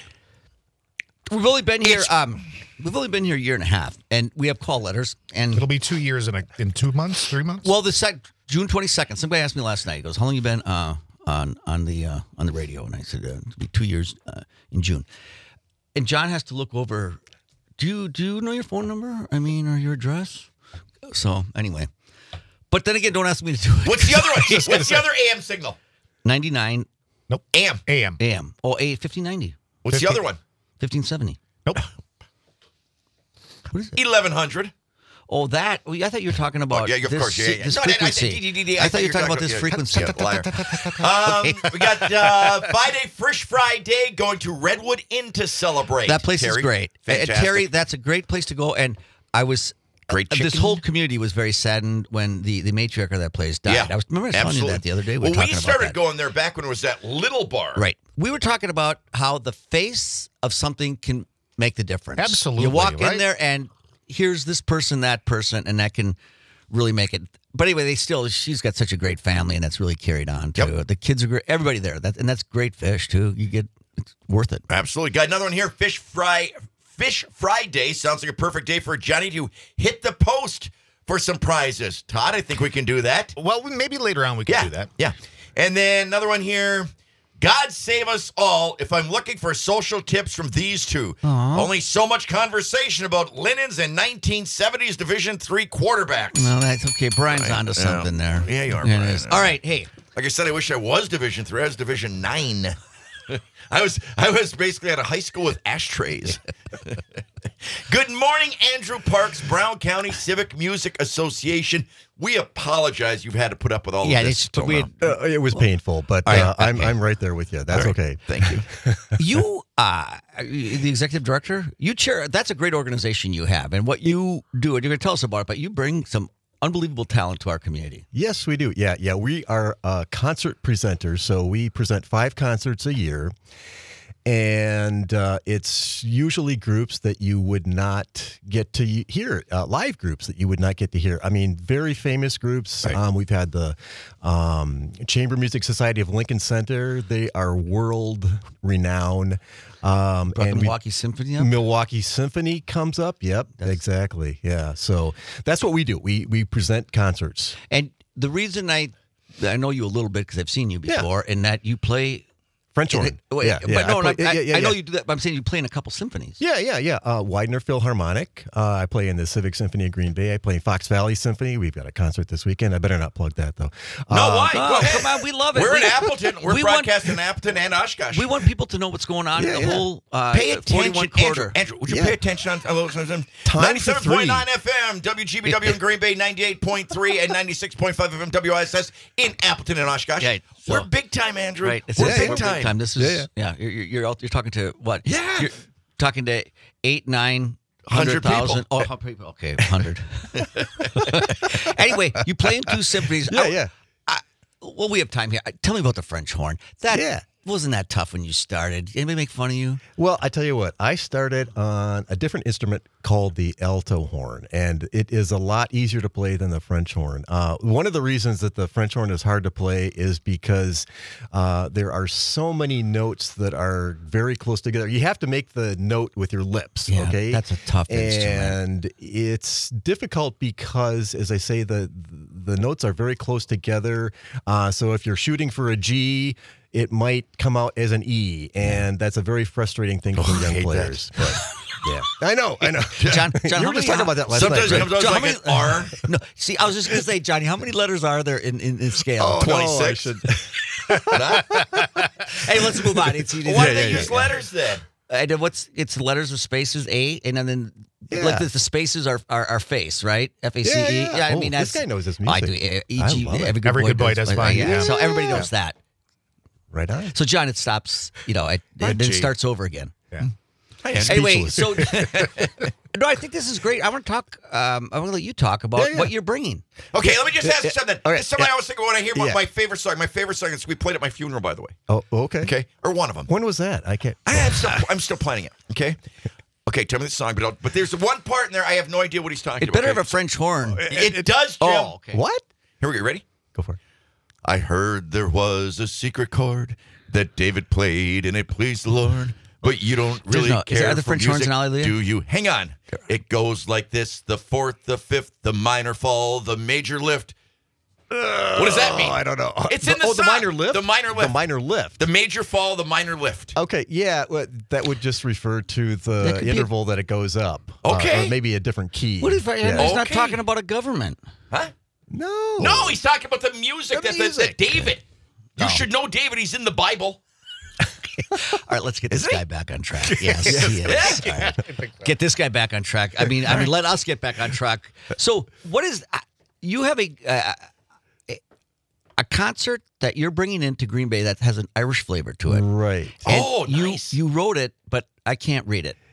[SPEAKER 5] We've only been here. We've only been here a year and a half, and we have call letters. And
[SPEAKER 6] It'll be 2 years in 2 months, 3 months.
[SPEAKER 5] well, June 22nd. Somebody asked me last night. He goes, "How long you been on the radio?" And I said, "It'll be 2 years in June." And John has to look over. Do you know your phone number? I mean, or your address? So anyway. But then again, don't ask me to do it.
[SPEAKER 4] What's the other one? What's the other AM signal?
[SPEAKER 5] 99
[SPEAKER 4] AM.
[SPEAKER 5] AM. Oh, 1590.
[SPEAKER 4] What's the other one?
[SPEAKER 5] 1570.
[SPEAKER 6] Nope.
[SPEAKER 5] What is it?
[SPEAKER 4] 1100.
[SPEAKER 5] Oh, that. Well, I thought you were talking about
[SPEAKER 4] Of
[SPEAKER 5] this,
[SPEAKER 4] course. Yeah.
[SPEAKER 5] this
[SPEAKER 4] No,
[SPEAKER 5] frequency. I thought you were talking about this frequency.
[SPEAKER 4] Yeah, liar. We got Friday, Frisch Friday, going to Redwood Inn to celebrate.
[SPEAKER 5] That place
[SPEAKER 4] Terry.
[SPEAKER 5] is great.
[SPEAKER 4] Fantastic.
[SPEAKER 5] Terry, that's a great place to go. And I was...
[SPEAKER 4] Great
[SPEAKER 5] this
[SPEAKER 4] chicken.
[SPEAKER 5] whole community was very saddened when the matriarch of that place died.
[SPEAKER 4] Yeah,
[SPEAKER 5] Remember I was telling you that the other day?
[SPEAKER 4] We
[SPEAKER 5] talking about
[SPEAKER 4] started
[SPEAKER 5] that.
[SPEAKER 4] going there back when it was that little bar.
[SPEAKER 5] Right. We were talking about how the face of something can make the difference.
[SPEAKER 6] Absolutely,
[SPEAKER 5] You walk
[SPEAKER 6] right?
[SPEAKER 5] in there and here's this person, that person, and that can really make it. But anyway, she's got such a great family, and that's really carried on, too.
[SPEAKER 4] Yep.
[SPEAKER 5] The kids are great. Everybody there. And that's great fish, too. It's worth it.
[SPEAKER 4] Absolutely. Got another one here. Fish Friday. Sounds like a perfect day for Johnny to hit the post for some prizes. Todd, I think we can do that.
[SPEAKER 6] Well, maybe later on we can do that.
[SPEAKER 4] Yeah. And then another one here. God save us all if I'm looking for social tips from these two. Only so much conversation about linens and 1970s Division III quarterbacks.
[SPEAKER 5] No, that's okay. Brian's onto something there.
[SPEAKER 4] Yeah, you are,
[SPEAKER 5] It
[SPEAKER 4] Brian.
[SPEAKER 5] is. All right. Hey.
[SPEAKER 4] Like I said, I wish I was Division III. I was Division 9. I was basically at a high school with ashtrays. Good morning, Andrew Parks, Brown County Civic Music Association. We apologize you've had to put up with all of this.
[SPEAKER 8] It was painful, but I'm right there with you. That's okay.
[SPEAKER 4] Thank you.
[SPEAKER 5] You, the executive director, you chair. That's a great organization you have, and what you do, and you're going to tell us about it. But you bring some unbelievable talent to our community.
[SPEAKER 8] Yes, we do. Yeah. We are concert presenters, so we present 5 concerts a year. And it's usually groups that you would not get to hear, live groups that you would not get to hear. I mean, very famous groups.
[SPEAKER 4] Right.
[SPEAKER 8] We've had the Chamber Music Society of Lincoln Center. They are world renowned.
[SPEAKER 5] And Milwaukee Symphony up?
[SPEAKER 8] Milwaukee Symphony comes up. Yep, exactly. Yeah. So that's what we do. We present concerts.
[SPEAKER 5] And the reason I know you a little bit because I've seen you before, and that you play
[SPEAKER 8] French horn.
[SPEAKER 5] I know you do that, but I'm saying you play in a couple symphonies.
[SPEAKER 8] Yeah. Widener Philharmonic. I play in the Civic Symphony of Green Bay. I play in Fox Valley Symphony. We've got a concert this weekend. I better not plug that, though.
[SPEAKER 4] Why?
[SPEAKER 5] Oh,
[SPEAKER 4] Go ahead.
[SPEAKER 5] come on, we love it.
[SPEAKER 4] We're in Appleton. We're
[SPEAKER 5] we
[SPEAKER 4] broadcasting in Appleton and Oshkosh.
[SPEAKER 5] We want people to know what's going on in the whole
[SPEAKER 4] pay attention,
[SPEAKER 5] 41 quarter.
[SPEAKER 4] Andrew, would you pay attention on 97.9 FM, WGBW in Green Bay, 98.3 and 96.5 FM WISS in Appleton and Oshkosh.
[SPEAKER 5] Right.
[SPEAKER 4] We're big time, Andrew.
[SPEAKER 5] Right.
[SPEAKER 4] We're big time.
[SPEAKER 5] This is You're talking to what?
[SPEAKER 4] Yeah.
[SPEAKER 5] You're talking to 800,000,
[SPEAKER 4] 100
[SPEAKER 5] 900,000.
[SPEAKER 4] people.
[SPEAKER 5] Oh, how many people? Okay, 100. Anyway, you play in 2 symphonies.
[SPEAKER 8] Yeah.
[SPEAKER 5] Well, we have time here. Tell me about the French horn. Wasn't that tough when you started? Anybody make fun of you?
[SPEAKER 8] Well, I tell you what, I started on a different instrument called the alto horn, and it is a lot easier to play than the French horn. One of the reasons that the French horn is hard to play is because there are so many notes that are very close together. You have to make the note with your lips, okay?
[SPEAKER 5] That's a tough instrument.
[SPEAKER 8] And it's difficult because, as I say, the notes are very close together. So if you're shooting for a G, it might come out as an E, and that's a very frustrating thing for young players. But, yeah, I know.
[SPEAKER 5] John,
[SPEAKER 8] you were just talking about that last
[SPEAKER 4] Sometimes
[SPEAKER 8] night.
[SPEAKER 4] it comes out like an R.
[SPEAKER 5] No, see, I was just going to say, Johnny, how many letters are there in scale?
[SPEAKER 8] Oh,
[SPEAKER 4] 26.
[SPEAKER 5] Hey, let's move on. It's
[SPEAKER 4] Why do they use letters then?
[SPEAKER 5] And then it's letters with spaces, A, and then like the spaces are face, right? FACE.
[SPEAKER 8] Yeah.
[SPEAKER 5] I mean,
[SPEAKER 8] this guy knows his
[SPEAKER 5] I
[SPEAKER 8] music.
[SPEAKER 5] do.
[SPEAKER 8] I
[SPEAKER 5] E.G.
[SPEAKER 8] love it.
[SPEAKER 5] Every good boy
[SPEAKER 6] does fine.
[SPEAKER 5] Yeah. So everybody knows that.
[SPEAKER 8] Right on.
[SPEAKER 5] So John, it stops. And then it starts over again.
[SPEAKER 6] Yeah.
[SPEAKER 5] Anyway, so no, I think this is great. I want to talk. I want to let you talk about what you're bringing.
[SPEAKER 4] Okay, let me just ask you something.
[SPEAKER 8] Okay,
[SPEAKER 4] It's something I was thinking when I hear
[SPEAKER 8] Yeah.
[SPEAKER 4] my favorite song. My favorite song is we played at my funeral, by the way.
[SPEAKER 8] Oh, okay.
[SPEAKER 4] Okay, or one of them.
[SPEAKER 8] When was that? I can't.
[SPEAKER 4] I'm still planning it. Okay. Okay, tell me the song, but there's one part in there I have no idea what he's talking
[SPEAKER 5] It
[SPEAKER 4] about.
[SPEAKER 5] better have a French horn.
[SPEAKER 4] It does, Jim.
[SPEAKER 5] Oh, okay.
[SPEAKER 8] What?
[SPEAKER 4] Here we go. Ready?
[SPEAKER 8] Go for it.
[SPEAKER 4] I heard there was a secret chord that David played, and it pleased the Lord. But you don't really care
[SPEAKER 5] Are the
[SPEAKER 4] for
[SPEAKER 5] French
[SPEAKER 4] music,
[SPEAKER 5] horns in Hallelujah?
[SPEAKER 4] do you? Hang on. It goes like this: the fourth, the fifth, the minor fall, the major lift. What does that mean?
[SPEAKER 8] I don't know.
[SPEAKER 4] It's in the
[SPEAKER 8] the
[SPEAKER 4] song.
[SPEAKER 8] minor lift?
[SPEAKER 4] The minor lift.
[SPEAKER 8] The minor lift.
[SPEAKER 4] The major fall, the minor lift.
[SPEAKER 8] Okay, yeah, well, that would just refer to
[SPEAKER 5] That
[SPEAKER 8] the
[SPEAKER 5] could be
[SPEAKER 8] interval that it goes up.
[SPEAKER 4] Okay.
[SPEAKER 8] Or maybe a different key.
[SPEAKER 5] What if he's not
[SPEAKER 4] Okay.
[SPEAKER 5] talking about a government?
[SPEAKER 4] Huh?
[SPEAKER 8] No.
[SPEAKER 4] No, he's talking about the music,
[SPEAKER 8] The
[SPEAKER 4] that
[SPEAKER 8] music.
[SPEAKER 4] David. You should know David. He's in the Bible.
[SPEAKER 5] All right, let's get this guy back on track. Yes, he is. All right. Get this guy back on track. I mean, let us get back on track. So, what is you have a concert that you're bringing into Green Bay that has an Irish flavor to it,
[SPEAKER 8] Right.
[SPEAKER 5] And
[SPEAKER 4] nice.
[SPEAKER 5] You wrote it, but I can't read it.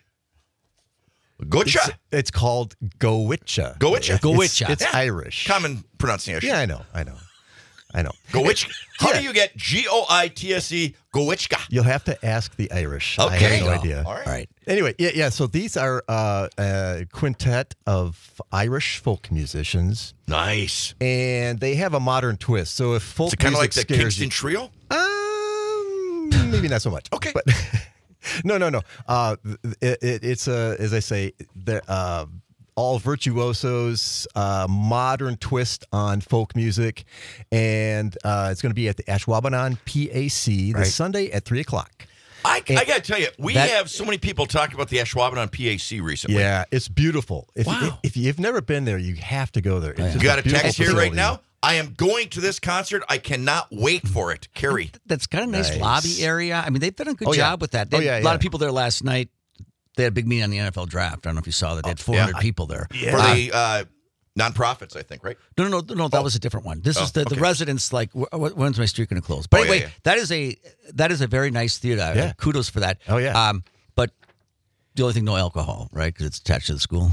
[SPEAKER 4] Gotcha.
[SPEAKER 8] It's called Gowitcha.
[SPEAKER 4] Gowitcha.
[SPEAKER 5] Gowitcha.
[SPEAKER 8] It's
[SPEAKER 4] Yeah.
[SPEAKER 8] Irish.
[SPEAKER 4] Common pronunciation.
[SPEAKER 8] Yeah, I know.
[SPEAKER 4] Gowitcha. How
[SPEAKER 8] Yeah.
[SPEAKER 4] do you get Goitse? Gowitchka.
[SPEAKER 8] You'll have to ask the Irish. I
[SPEAKER 4] Okay.
[SPEAKER 8] have no idea.
[SPEAKER 4] All right.
[SPEAKER 5] All right.
[SPEAKER 8] Anyway, yeah. So these are a quintet of Irish folk musicians,
[SPEAKER 4] Nice.
[SPEAKER 8] and they have a modern twist. So if folk
[SPEAKER 4] Is it kind of like
[SPEAKER 8] music
[SPEAKER 4] the
[SPEAKER 8] scares
[SPEAKER 4] Kingston Trio?
[SPEAKER 8] you, maybe not so much.
[SPEAKER 4] Okay.
[SPEAKER 8] but no. It's as I say, all virtuosos, modern twist on folk music, and it's going to be at the Ashwaubenon PAC this Sunday at 3:00.
[SPEAKER 4] I got to tell you, we have so many people talking about the Ashwaubenon PAC recently.
[SPEAKER 8] Yeah, it's beautiful.
[SPEAKER 4] Wow.
[SPEAKER 8] If you've never been there, you have to go there. It's just
[SPEAKER 4] You got a
[SPEAKER 8] beautiful
[SPEAKER 4] text here right
[SPEAKER 8] facility.
[SPEAKER 4] now. I am going to this concert. I cannot wait for it. Carrie.
[SPEAKER 5] That's got a nice lobby area. I mean, they've done a good
[SPEAKER 8] Oh, yeah.
[SPEAKER 5] job with that. They
[SPEAKER 8] Oh,
[SPEAKER 5] had
[SPEAKER 8] yeah,
[SPEAKER 5] a lot
[SPEAKER 8] yeah.
[SPEAKER 5] of people there last night. They had a big meeting on the NFL draft. I don't know if you saw that. They had 400 people there.
[SPEAKER 4] For the nonprofits, I think, right?
[SPEAKER 5] No, that was a different one. This is the
[SPEAKER 4] okay.
[SPEAKER 5] residents. Like, when's my street going to close? But
[SPEAKER 4] Oh,
[SPEAKER 5] anyway,
[SPEAKER 4] yeah.
[SPEAKER 5] that is a very nice theater.
[SPEAKER 8] Yeah.
[SPEAKER 5] Kudos for that.
[SPEAKER 8] Oh, yeah.
[SPEAKER 5] But the only thing, no alcohol, right? Because it's attached to the school.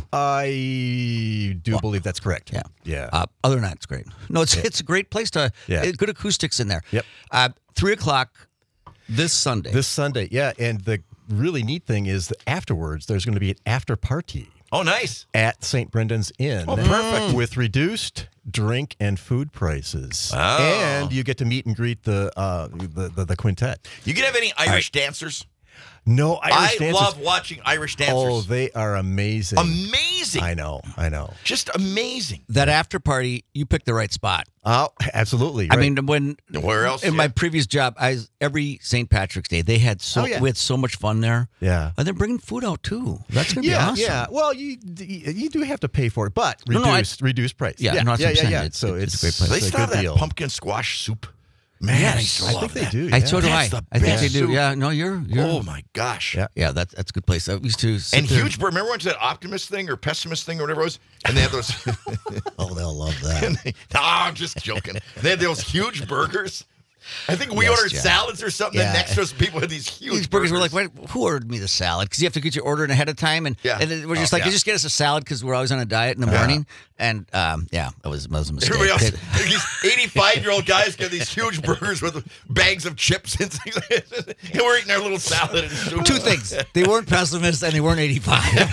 [SPEAKER 8] I do believe that's correct.
[SPEAKER 5] Yeah.
[SPEAKER 8] Yeah.
[SPEAKER 5] Other than that, it's great. No, it's a great place to.
[SPEAKER 8] Yeah.
[SPEAKER 5] Good acoustics in there.
[SPEAKER 8] Yep.
[SPEAKER 5] 3:00 this Sunday.
[SPEAKER 8] This Sunday, yeah. And the really neat thing is that afterwards, there's going to be an after party
[SPEAKER 4] Oh, nice.
[SPEAKER 8] at St. Brendan's Inn.
[SPEAKER 4] Oh, perfect.
[SPEAKER 8] With reduced drink and food prices.
[SPEAKER 4] Oh.
[SPEAKER 8] And you get to meet and greet the quintet.
[SPEAKER 4] You can have any Irish dancers?
[SPEAKER 8] No Irish
[SPEAKER 4] I
[SPEAKER 8] dancers.
[SPEAKER 4] love watching Irish dancers.
[SPEAKER 8] Oh, they are amazing.
[SPEAKER 4] Amazing.
[SPEAKER 8] I know.
[SPEAKER 4] Just amazing.
[SPEAKER 5] that after party, you picked the right spot.
[SPEAKER 8] Oh, absolutely.
[SPEAKER 5] I
[SPEAKER 8] right.
[SPEAKER 5] mean, when
[SPEAKER 4] Where else?
[SPEAKER 5] in my previous job, every St. Patrick's Day they had we had so much fun there.
[SPEAKER 8] Yeah.
[SPEAKER 5] And they're bringing food out too. That's gonna be awesome.
[SPEAKER 8] Yeah. Well, you do have to pay for it, but
[SPEAKER 5] No, no,
[SPEAKER 8] reduced price.
[SPEAKER 5] Yeah, no, that's what I'm saying.
[SPEAKER 8] yeah.
[SPEAKER 5] It's
[SPEAKER 8] So
[SPEAKER 5] a
[SPEAKER 8] it's
[SPEAKER 5] great place.
[SPEAKER 4] they
[SPEAKER 8] it's a
[SPEAKER 4] still
[SPEAKER 8] good
[SPEAKER 4] have that
[SPEAKER 8] deal.
[SPEAKER 4] pumpkin squash soup. Man,
[SPEAKER 5] Yes.
[SPEAKER 4] I
[SPEAKER 8] I
[SPEAKER 4] love
[SPEAKER 8] think they
[SPEAKER 4] that.
[SPEAKER 8] do.
[SPEAKER 5] So do I.
[SPEAKER 4] That's the
[SPEAKER 5] I think they
[SPEAKER 4] best
[SPEAKER 5] do.
[SPEAKER 4] soup.
[SPEAKER 5] Yeah. No, you're.
[SPEAKER 4] Oh my gosh.
[SPEAKER 8] Yeah.
[SPEAKER 5] Yeah, that's a good place. I used to sit
[SPEAKER 4] And
[SPEAKER 5] there.
[SPEAKER 4] huge. Remember when it was that optimist thing or pessimist thing or whatever it was? And they had those.
[SPEAKER 5] Oh, they'll love that.
[SPEAKER 4] No, I'm just joking. They had those huge burgers. I think we
[SPEAKER 5] Yes,
[SPEAKER 4] ordered
[SPEAKER 5] John.
[SPEAKER 4] salads or something.
[SPEAKER 5] Yeah.
[SPEAKER 4] And next to us, people had these huge
[SPEAKER 5] These burgers were like, wait, who ordered me the salad? Because you have to get your order in ahead of time, and
[SPEAKER 4] Yeah.
[SPEAKER 5] and then we're just
[SPEAKER 4] Oh,
[SPEAKER 5] like,
[SPEAKER 4] yeah.
[SPEAKER 5] you just get us a salad because we're always on a diet in the morning, and it was a mistake.
[SPEAKER 4] Everybody else, these 85-year-old guys get these huge burgers with bags of chips and things. And we're eating our little salad and soup.
[SPEAKER 5] Two things: they weren't pessimists and they weren't 85.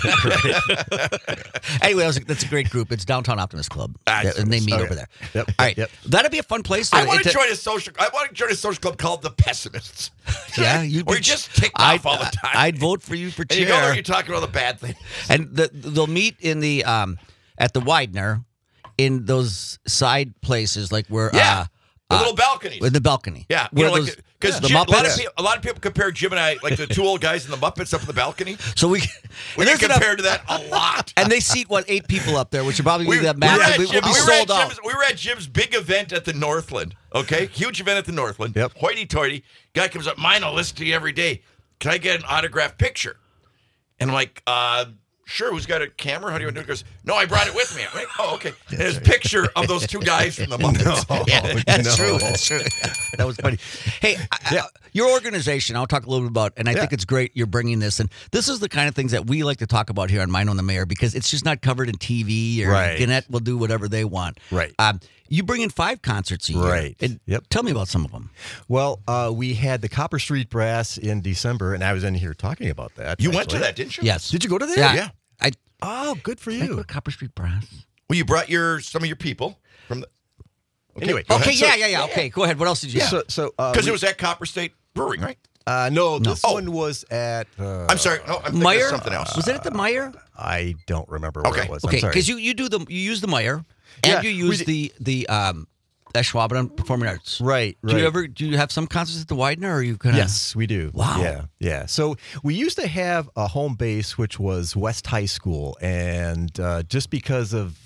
[SPEAKER 5] Anyway, that's a great group. It's Downtown Optimist Club, and they meet over there.
[SPEAKER 8] Yep,
[SPEAKER 5] All right,
[SPEAKER 8] yep.
[SPEAKER 5] that'd be a fun place.
[SPEAKER 4] I want to join a social. I want to join a social club called the Pessimists.
[SPEAKER 5] Yeah,
[SPEAKER 4] or you just ticked off all the time.
[SPEAKER 5] I'd vote for you for
[SPEAKER 4] and you go there,
[SPEAKER 5] chair.
[SPEAKER 4] you're talking about the bad things.
[SPEAKER 5] And they'll meet in the at the Widener in those side places like where
[SPEAKER 4] The little balconies.
[SPEAKER 5] in the balcony.
[SPEAKER 4] Yeah,
[SPEAKER 5] where
[SPEAKER 4] like
[SPEAKER 5] those
[SPEAKER 4] because
[SPEAKER 5] the
[SPEAKER 4] a lot of
[SPEAKER 5] Muppets.
[SPEAKER 4] people, compare Jim and I like the two old guys in the Muppets up in the balcony.
[SPEAKER 5] So we
[SPEAKER 4] We
[SPEAKER 5] and
[SPEAKER 4] get
[SPEAKER 5] there's enough-
[SPEAKER 4] compared to that a lot.
[SPEAKER 5] and they seat 8 people up there, which are probably
[SPEAKER 4] We
[SPEAKER 5] the
[SPEAKER 4] were
[SPEAKER 5] max.
[SPEAKER 4] at
[SPEAKER 5] We'll be
[SPEAKER 4] Jim's-
[SPEAKER 5] sold out.
[SPEAKER 4] We were at Jim's big event at the Northland. Okay, huge event at the Northland.
[SPEAKER 8] Yep.
[SPEAKER 4] Hoity-toity. Guy comes up, mine. I'll listen to you every day. Can I get an autographed picture? And I'm like, sure. Who's got a camera? How do you want to do it? He goes, no, I brought it with me. I'm like, oh, okay. And there's a picture of those two guys from the Muppets. Yeah.
[SPEAKER 5] That's true. That's true. That was funny. Hey, your organization, I'll talk a little bit about, and I think it's great you're bringing this. And this is the kind of things that we like to talk about here on Mine on the Mayor because it's just not covered in TV or
[SPEAKER 8] Right.
[SPEAKER 5] Gannett will do whatever they want.
[SPEAKER 8] Right.
[SPEAKER 5] You bring in 5 concerts a year.
[SPEAKER 8] Right.
[SPEAKER 5] And
[SPEAKER 8] Yep.
[SPEAKER 5] Tell me about some of them.
[SPEAKER 8] Well, we had the Copper Street Brass in December, and I was in here talking about that.
[SPEAKER 4] You went to
[SPEAKER 8] actually.
[SPEAKER 4] that, didn't you?
[SPEAKER 5] Yes.
[SPEAKER 8] Did you go to that?
[SPEAKER 5] Yeah.
[SPEAKER 8] Oh, good for
[SPEAKER 5] I go
[SPEAKER 8] you.
[SPEAKER 5] to Copper Street Brass.
[SPEAKER 4] Well, you brought some of your people from the.
[SPEAKER 8] Anyway,
[SPEAKER 5] Okay,
[SPEAKER 8] so-
[SPEAKER 5] yeah. Okay, go ahead. What else did you
[SPEAKER 8] So,
[SPEAKER 4] Because it was at Copper State Brewing, right?
[SPEAKER 8] no, this
[SPEAKER 4] Oh.
[SPEAKER 8] one was at.
[SPEAKER 4] I'm sorry. No, I'm thinking
[SPEAKER 5] Meyer?
[SPEAKER 4] of something else.
[SPEAKER 5] Was it at the Meyer?
[SPEAKER 8] I don't remember where
[SPEAKER 4] Okay.
[SPEAKER 8] it was.
[SPEAKER 5] Okay,
[SPEAKER 8] I'm sorry.
[SPEAKER 5] because you use the Meyer and
[SPEAKER 8] Yeah,
[SPEAKER 5] you
[SPEAKER 8] we
[SPEAKER 5] use the Ashwaubenon Performing Arts.
[SPEAKER 8] Right.
[SPEAKER 5] Do you have some concerts at the Widener, or are you kind of?
[SPEAKER 8] Yes, we do.
[SPEAKER 5] Wow.
[SPEAKER 8] Yeah. So we used to have a home base, which was West High School, and just because of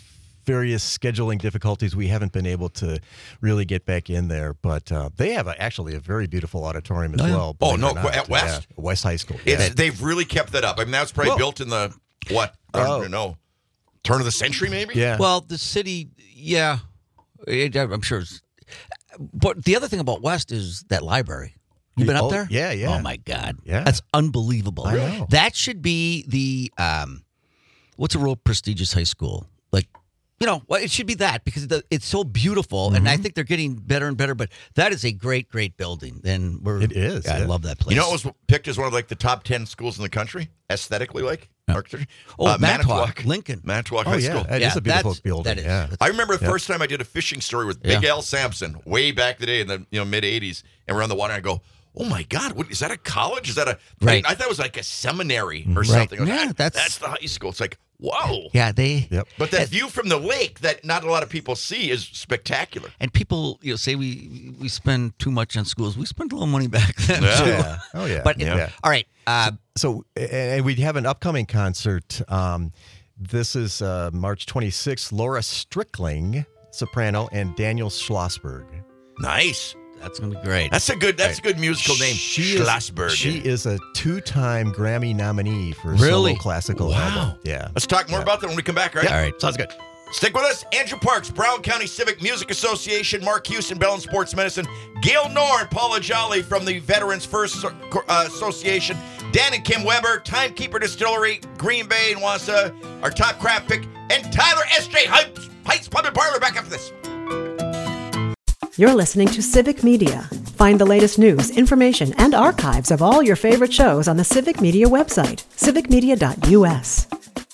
[SPEAKER 8] various scheduling difficulties, we haven't been able to really get back in there. But they have actually a very beautiful auditorium as well.
[SPEAKER 4] Oh,
[SPEAKER 8] believe
[SPEAKER 4] no,
[SPEAKER 8] it or not.
[SPEAKER 4] at West?
[SPEAKER 8] Yeah, West High School.
[SPEAKER 4] They've really kept that up. I mean, that was probably built in the, what? I don't know. Turn of the century, maybe?
[SPEAKER 8] Yeah.
[SPEAKER 5] Well, the city, yeah, I'm sure. But the other thing about West is that library. You been up there?
[SPEAKER 8] Yeah, yeah.
[SPEAKER 5] Oh my God,
[SPEAKER 8] Yeah.
[SPEAKER 5] that's unbelievable.
[SPEAKER 8] I know.
[SPEAKER 5] That should be the what's a real prestigious high school like? Well, it should be that because it's so beautiful, and I think they're getting better and better. But that is a great, great building. And
[SPEAKER 8] It is,
[SPEAKER 5] I
[SPEAKER 8] yeah.
[SPEAKER 5] love that place.
[SPEAKER 4] You know what was picked as one of like the top 10 schools in the country, aesthetically, like architecture?
[SPEAKER 5] Manitowoc, Lincoln.
[SPEAKER 4] Manitowoc
[SPEAKER 8] Oh,
[SPEAKER 4] High
[SPEAKER 8] yeah.
[SPEAKER 4] School.
[SPEAKER 8] It is a beautiful
[SPEAKER 5] That
[SPEAKER 8] building.
[SPEAKER 5] is.
[SPEAKER 8] Yeah.
[SPEAKER 4] I remember the first time I did a fishing story with Big Al Sampson way back the day in the mid 80s, and we're on the water, and I go, "Oh my God, what is that? A college? Is that a?"
[SPEAKER 5] Right.
[SPEAKER 4] I thought it was like a seminary or something. I was
[SPEAKER 5] Yeah,
[SPEAKER 4] like, that's the high school. It's like, whoa.
[SPEAKER 5] Yeah, they.
[SPEAKER 8] Yep.
[SPEAKER 4] But that view from the lake that not a lot of people see is spectacular.
[SPEAKER 5] And people, say we spend too much on schools. We spend a little money back then
[SPEAKER 4] Yeah.
[SPEAKER 5] too.
[SPEAKER 8] Yeah. Oh, yeah.
[SPEAKER 5] But
[SPEAKER 8] Yeah.
[SPEAKER 5] all right.
[SPEAKER 8] So, and we have an upcoming concert. This is March 26th. Laura Strickling, soprano, and Daniel Schlossberg.
[SPEAKER 4] Nice.
[SPEAKER 5] That's gonna be great.
[SPEAKER 4] That's a good musical name. Schlossberg.
[SPEAKER 8] She is a 2-time Grammy nominee for
[SPEAKER 5] Really?
[SPEAKER 8] solo classical
[SPEAKER 4] Wow.
[SPEAKER 8] album. Yeah.
[SPEAKER 4] Let's talk more about that when we come back, right?
[SPEAKER 5] All right.
[SPEAKER 8] Sounds good.
[SPEAKER 4] Stick with us. Andrew Parks, Brown County Civic Music Association, Mark Houston, Bell and Sports Medicine, Gail Knorr and Paula Jolly from the Veterans First Association, Dan and Kim Weber, Timekeeper Distillery, Green Bay and Wassa, our top craft pick, and Tyler S.J. Heights Pub and Parlor. Back after this.
[SPEAKER 1] You're listening to Civic Media. Find the latest news, information, and archives of all your favorite shows on the Civic Media website, civicmedia.us.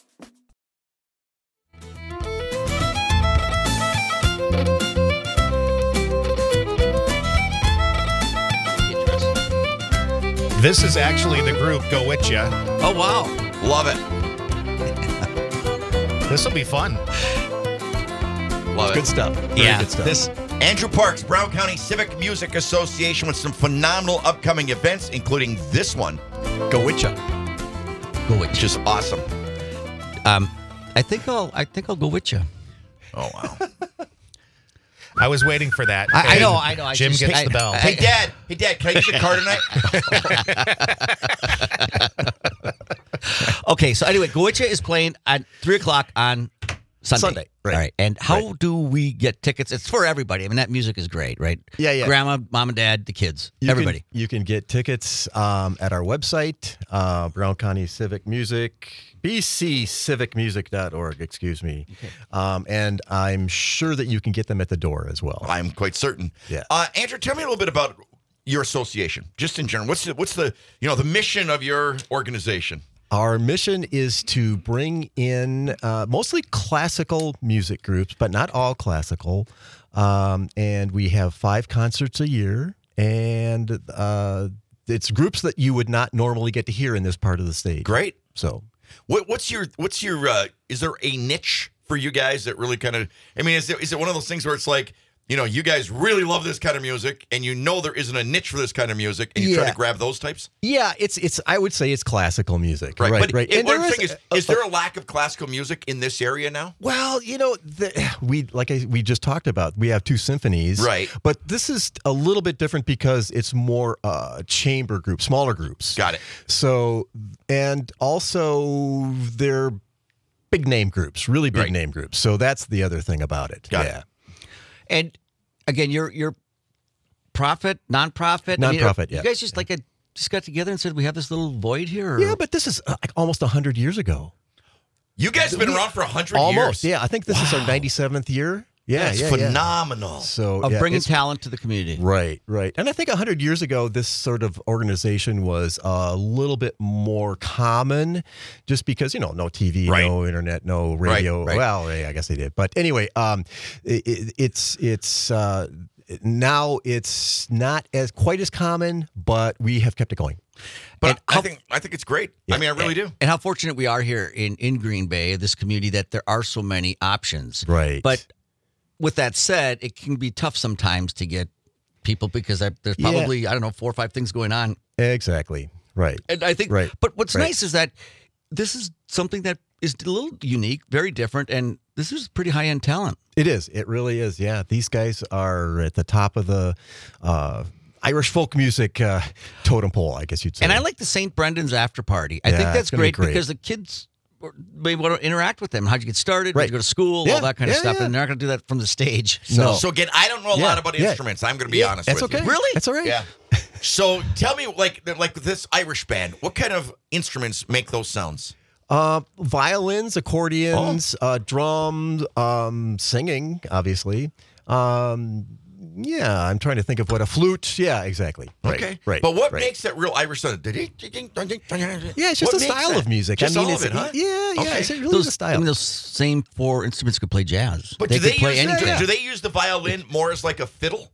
[SPEAKER 6] This is actually the group Go With Ya.
[SPEAKER 5] Oh wow.
[SPEAKER 4] Love it.
[SPEAKER 6] This will be fun.
[SPEAKER 4] Love
[SPEAKER 8] Good
[SPEAKER 4] it.
[SPEAKER 8] stuff. Very good stuff.
[SPEAKER 4] Andrew Parks, Brown County Civic Music Association with some phenomenal upcoming events, including this one.
[SPEAKER 8] Go with ya.
[SPEAKER 5] Go with
[SPEAKER 4] Which is awesome.
[SPEAKER 5] I think I'll go with you.
[SPEAKER 4] Oh, wow.
[SPEAKER 6] I was waiting for that.
[SPEAKER 5] I know. I
[SPEAKER 6] Jim
[SPEAKER 5] just-
[SPEAKER 6] gets the bell.
[SPEAKER 4] Hey, Dad, can I use your car tonight?
[SPEAKER 5] Okay, so anyway, Goicha is playing at 3:00 on Sunday.
[SPEAKER 8] Right.
[SPEAKER 5] All right. And how do we get tickets? It's for everybody. I mean, that music is great, right?
[SPEAKER 8] Yeah, yeah.
[SPEAKER 5] Grandma, mom and dad, the kids,
[SPEAKER 8] You
[SPEAKER 5] everybody.
[SPEAKER 8] You can get tickets at our website, Brown County Civic Music, bccivicmusic.org, excuse me. Okay. And I'm sure that you can get them at the door as well.
[SPEAKER 4] I'm quite certain.
[SPEAKER 8] Yeah.
[SPEAKER 4] Andrew, tell me a little bit about your association, just in general. What's the the mission of your organization?
[SPEAKER 8] Our mission is to bring in mostly classical music groups, but not all classical. And we have 5 concerts a year, and it's groups that you would not normally get to hear in this part of the state.
[SPEAKER 4] Great.
[SPEAKER 8] So,
[SPEAKER 4] What's your is there a niche for you guys that really kind of, I mean, is it one of those things where it's like, you guys really love this kind of music, and there isn't a niche for this kind of music, and you try
[SPEAKER 8] Yeah.
[SPEAKER 4] to grab those types?
[SPEAKER 8] yeah, it's I would say it's classical music.
[SPEAKER 4] Right.
[SPEAKER 8] Right.
[SPEAKER 4] But
[SPEAKER 8] And
[SPEAKER 4] one
[SPEAKER 8] there
[SPEAKER 4] thing is there a lack of classical music in this area now?
[SPEAKER 8] Well, we just talked about, we have 2 symphonies.
[SPEAKER 4] Right.
[SPEAKER 8] But this is a little bit different because it's more chamber groups, smaller groups.
[SPEAKER 4] Got it.
[SPEAKER 8] So, and also they're big name groups, really big
[SPEAKER 4] Right.
[SPEAKER 8] name groups. So that's the other thing about it.
[SPEAKER 4] Got it.
[SPEAKER 8] yeah.
[SPEAKER 5] And again, you're profit, nonprofit.
[SPEAKER 8] Nonprofit, yeah.
[SPEAKER 5] You guys just just got together and said we have this little void here. Or?
[SPEAKER 8] Yeah, but this is like almost 100 years ago.
[SPEAKER 4] You guys have been around for 100
[SPEAKER 8] Almost.
[SPEAKER 4] years.
[SPEAKER 8] Yeah, I think this is our 97th year. Yeah,
[SPEAKER 4] That's
[SPEAKER 8] yeah,
[SPEAKER 4] phenomenal.
[SPEAKER 8] So
[SPEAKER 5] of
[SPEAKER 8] yeah,
[SPEAKER 5] bringing
[SPEAKER 8] it's-
[SPEAKER 5] talent to the community.
[SPEAKER 8] Right. And I think 100 years ago, this sort of organization was a little bit more common just because, no TV,
[SPEAKER 4] Right.
[SPEAKER 8] no internet, no radio.
[SPEAKER 5] right.
[SPEAKER 8] Well, yeah, I guess they did. But anyway, it's now it's not as quite as common, but we have kept it going.
[SPEAKER 4] But
[SPEAKER 5] And
[SPEAKER 4] I think it's great. I mean, I really do.
[SPEAKER 5] And how fortunate we are here in Green Bay, this community, that there are so many options.
[SPEAKER 8] Right.
[SPEAKER 5] But with that said, it can be tough sometimes to get people because there's probably, 4 or 5 things going on.
[SPEAKER 8] Exactly. Right.
[SPEAKER 5] And I think,
[SPEAKER 8] Right.
[SPEAKER 5] but what's
[SPEAKER 8] Right.
[SPEAKER 5] nice is that this is something that is a little unique, very different, and this is pretty high end talent.
[SPEAKER 8] It is. It really is. Yeah, these guys are at the top of the Irish folk music totem pole, I guess you'd say.
[SPEAKER 5] And I like the St. Brendan's after party. I think
[SPEAKER 8] Yeah,
[SPEAKER 5] that's
[SPEAKER 8] it's gonna be
[SPEAKER 5] great,
[SPEAKER 8] great.
[SPEAKER 5] because the kids maybe want to interact with them. How'd you get started?
[SPEAKER 8] Right.
[SPEAKER 5] Did you go to school?
[SPEAKER 8] Yeah,
[SPEAKER 5] All that kind of
[SPEAKER 8] yeah,
[SPEAKER 5] stuff.
[SPEAKER 8] yeah.
[SPEAKER 5] And they're not going to do that from the stage.
[SPEAKER 8] No.
[SPEAKER 4] So again, I don't know a lot about instruments. I'm going to be honest
[SPEAKER 8] That's
[SPEAKER 4] with
[SPEAKER 8] okay.
[SPEAKER 4] you.
[SPEAKER 5] Really?
[SPEAKER 8] That's all right.
[SPEAKER 4] Yeah. So tell me, like this Irish band, what kind of instruments make those sounds?
[SPEAKER 8] Violins, accordions, drums, singing, obviously. Yeah, I'm trying to think of what a flute. Yeah, exactly. Right,
[SPEAKER 4] Okay.
[SPEAKER 8] right.
[SPEAKER 4] But what
[SPEAKER 8] right.
[SPEAKER 4] makes that real Irish sound?
[SPEAKER 8] Yeah, it's just
[SPEAKER 4] What
[SPEAKER 8] a
[SPEAKER 4] makes
[SPEAKER 8] style
[SPEAKER 4] that?
[SPEAKER 8] of music.
[SPEAKER 4] Just
[SPEAKER 8] I mean,
[SPEAKER 4] all
[SPEAKER 8] it's
[SPEAKER 4] of it, huh?
[SPEAKER 8] yeah.
[SPEAKER 4] Okay.
[SPEAKER 8] It's really a style.
[SPEAKER 5] those same 4 instruments could play jazz.
[SPEAKER 4] But
[SPEAKER 5] they
[SPEAKER 4] do they
[SPEAKER 5] could play
[SPEAKER 4] use
[SPEAKER 5] anything.
[SPEAKER 4] do they use the violin more as like a fiddle?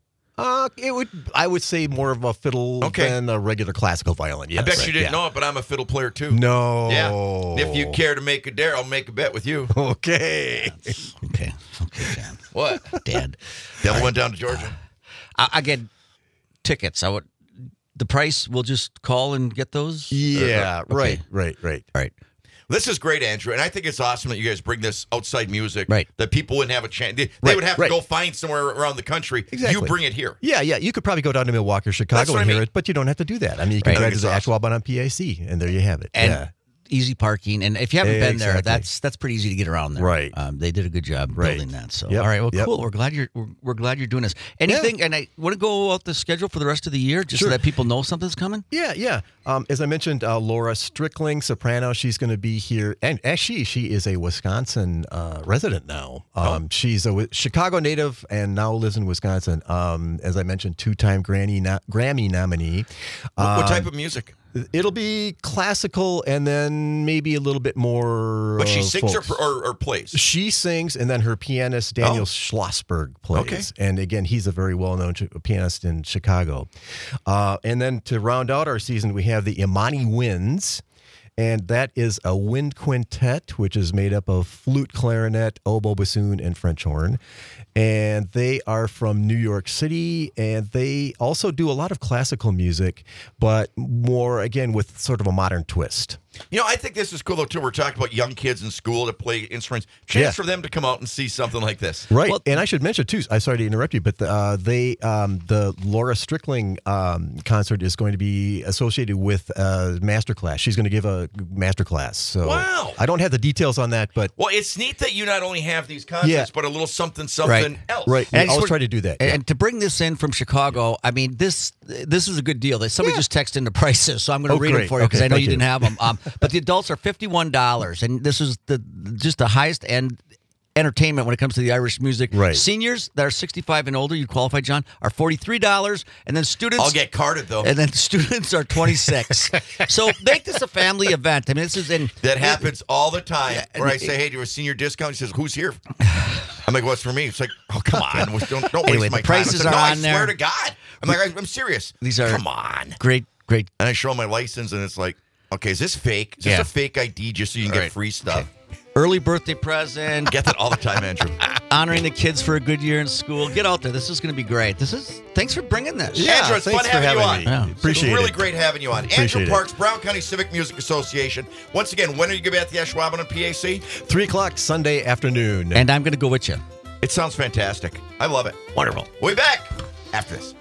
[SPEAKER 8] I would say more of a fiddle
[SPEAKER 4] Okay.
[SPEAKER 8] than a regular classical violin. Yes,
[SPEAKER 4] I bet
[SPEAKER 8] right,
[SPEAKER 4] you didn't
[SPEAKER 8] yeah.
[SPEAKER 4] know it, but I'm a fiddle player too.
[SPEAKER 8] No.
[SPEAKER 4] Yeah. If you care to make a dare, I'll make a bet with you.
[SPEAKER 8] Okay.
[SPEAKER 5] Okay, Dad.
[SPEAKER 4] What?
[SPEAKER 5] Dad.
[SPEAKER 4] Devil went down to Georgia.
[SPEAKER 5] I get tickets. The price, we'll just call and get those?
[SPEAKER 8] Yeah.
[SPEAKER 5] Okay.
[SPEAKER 8] Right.
[SPEAKER 5] All right.
[SPEAKER 4] This is great, Andrew, and I think it's awesome that you guys bring this outside music.
[SPEAKER 5] Right.
[SPEAKER 4] That people wouldn't have a chance. They
[SPEAKER 8] Right,
[SPEAKER 4] would have to
[SPEAKER 8] right.
[SPEAKER 4] go find somewhere around the country.
[SPEAKER 8] Exactly.
[SPEAKER 4] You bring it here.
[SPEAKER 8] Yeah. You could probably go down to Milwaukee or
[SPEAKER 4] That's
[SPEAKER 8] Chicago
[SPEAKER 4] what
[SPEAKER 8] and
[SPEAKER 4] I
[SPEAKER 8] hear
[SPEAKER 4] mean.
[SPEAKER 8] it, but you don't have to do that. I mean, you can
[SPEAKER 5] Right.
[SPEAKER 8] drive
[SPEAKER 4] I
[SPEAKER 8] to
[SPEAKER 4] think
[SPEAKER 8] the
[SPEAKER 4] it's
[SPEAKER 8] Ashwaubenon on PAC, and there you have it.
[SPEAKER 5] And
[SPEAKER 8] yeah.
[SPEAKER 5] easy parking. And if you haven't been there,
[SPEAKER 8] Exactly.
[SPEAKER 5] that's pretty easy to get around there.
[SPEAKER 8] Right.
[SPEAKER 5] They did a good job
[SPEAKER 8] Right.
[SPEAKER 5] building that. So,
[SPEAKER 8] Yep.
[SPEAKER 5] all right. Well,
[SPEAKER 8] Yep.
[SPEAKER 5] cool. We're glad you're doing this. Anything, and I want to go out the schedule for the rest of the year, just
[SPEAKER 8] Sure.
[SPEAKER 5] so that people know something's coming.
[SPEAKER 8] Yeah. As I mentioned, Laura Strickling, soprano, she's going to be here. And actually, she is a Wisconsin resident now. She's a Chicago native and now lives in Wisconsin. As I mentioned, 2-time Grammy nominee.
[SPEAKER 4] What type of music?
[SPEAKER 8] It'll be classical and then maybe a little bit more.
[SPEAKER 4] But she sings
[SPEAKER 8] folk.
[SPEAKER 4] or plays.
[SPEAKER 8] She sings, and then her pianist Daniel Schlossberg plays.
[SPEAKER 4] Okay.
[SPEAKER 8] And again, he's a very well-known pianist in Chicago. And then to round out our season, we have the Imani Winds, and that is a wind quintet, which is made up of flute, clarinet, oboe, bassoon, and French horn. And they are from New York City, and they also do a lot of classical music, but more, again, with sort of a modern twist.
[SPEAKER 4] You know, I think this is cool, though, too. We're talking about young kids in school that play instruments. Chance
[SPEAKER 8] Yeah.
[SPEAKER 4] for them to come out and see something like this.
[SPEAKER 8] Right.
[SPEAKER 5] Well-
[SPEAKER 8] And I should mention, too, I'm sorry to interrupt you, but the Laura Strickling concert is going to be associated with a masterclass. She's going to give a masterclass. So
[SPEAKER 4] Wow.
[SPEAKER 8] I don't have the details on that, but
[SPEAKER 4] Well, it's neat that you not only have these concerts,
[SPEAKER 8] Yeah.
[SPEAKER 4] but a little something
[SPEAKER 5] Right.
[SPEAKER 4] else.
[SPEAKER 8] right.
[SPEAKER 5] And I
[SPEAKER 8] I
[SPEAKER 5] just
[SPEAKER 8] always
[SPEAKER 5] want-
[SPEAKER 8] try to do that.
[SPEAKER 5] And to bring this in from Chicago, I mean, this is a good deal. Somebody just texted in the prices, so I'm going to
[SPEAKER 8] Oh,
[SPEAKER 5] read them
[SPEAKER 8] great.
[SPEAKER 5] for you because
[SPEAKER 8] Okay,
[SPEAKER 5] I know
[SPEAKER 8] thank
[SPEAKER 5] you didn't
[SPEAKER 8] you.
[SPEAKER 5] have them. But the adults are $51, and this is just the highest end entertainment when it comes to the Irish music.
[SPEAKER 8] Right.
[SPEAKER 5] Seniors that are 65 and older, you qualify, John, are $43, and then students.
[SPEAKER 4] I'll get carded, though.
[SPEAKER 5] And then students are 26. So make this a family event. I mean, this is in.
[SPEAKER 4] That happens all the time.
[SPEAKER 5] Yeah,
[SPEAKER 4] Where I
[SPEAKER 5] and-
[SPEAKER 4] say, "Hey, do you have a senior discount?" He says, "Who's here?" I'm like, "What's for me?" It's like, "Oh, come on, don't
[SPEAKER 5] Anyway,
[SPEAKER 4] waste my
[SPEAKER 5] the prices
[SPEAKER 4] time." I said,
[SPEAKER 5] are
[SPEAKER 4] no,
[SPEAKER 5] on
[SPEAKER 4] I
[SPEAKER 5] there.
[SPEAKER 4] swear to God. I'm like, I'm serious.
[SPEAKER 5] These are
[SPEAKER 4] come on.
[SPEAKER 5] Great.
[SPEAKER 4] And I show my license, and it's like, okay, is this fake? Is this
[SPEAKER 5] Yeah.
[SPEAKER 4] a fake ID just so you can
[SPEAKER 5] All
[SPEAKER 4] get
[SPEAKER 5] right.
[SPEAKER 4] free stuff?
[SPEAKER 5] Early birthday present.
[SPEAKER 4] Get that all the time, Andrew.
[SPEAKER 5] Honoring the kids for a good year in school. Get out there. This is going to be great. Thanks for bringing this.
[SPEAKER 8] Yeah,
[SPEAKER 4] Andrew, it's
[SPEAKER 8] thanks
[SPEAKER 4] fun
[SPEAKER 8] for
[SPEAKER 4] having you
[SPEAKER 8] having
[SPEAKER 4] on.
[SPEAKER 8] me.
[SPEAKER 5] Yeah.
[SPEAKER 8] Appreciate
[SPEAKER 4] It's really
[SPEAKER 8] it.
[SPEAKER 4] great having you on.
[SPEAKER 8] Appreciate
[SPEAKER 4] Andrew
[SPEAKER 8] it.
[SPEAKER 4] Parks, Brown County Civic Music Association. Once again, when are you going to be at the Ashwaubenon PAC?
[SPEAKER 8] 3 o'clock Sunday afternoon.
[SPEAKER 5] And I'm going to go with you.
[SPEAKER 4] It sounds fantastic. I love it.
[SPEAKER 5] Wonderful.
[SPEAKER 4] We'll be back after this.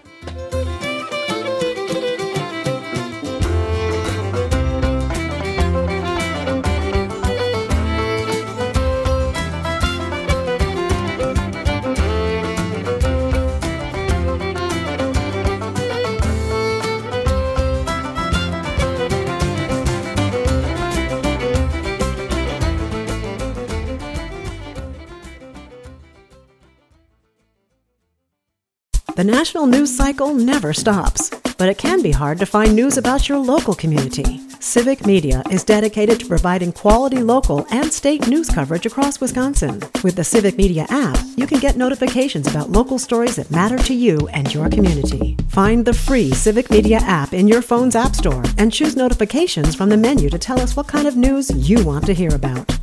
[SPEAKER 1] The national news cycle never stops, but it can be hard to find news about your local community. Civic Media is dedicated to providing quality local and state news coverage across Wisconsin. With the Civic Media app, you can get notifications about local stories that matter to you and your community. Find the free Civic Media app in your phone's app store and choose notifications from the menu to tell us what kind of news you want to hear about.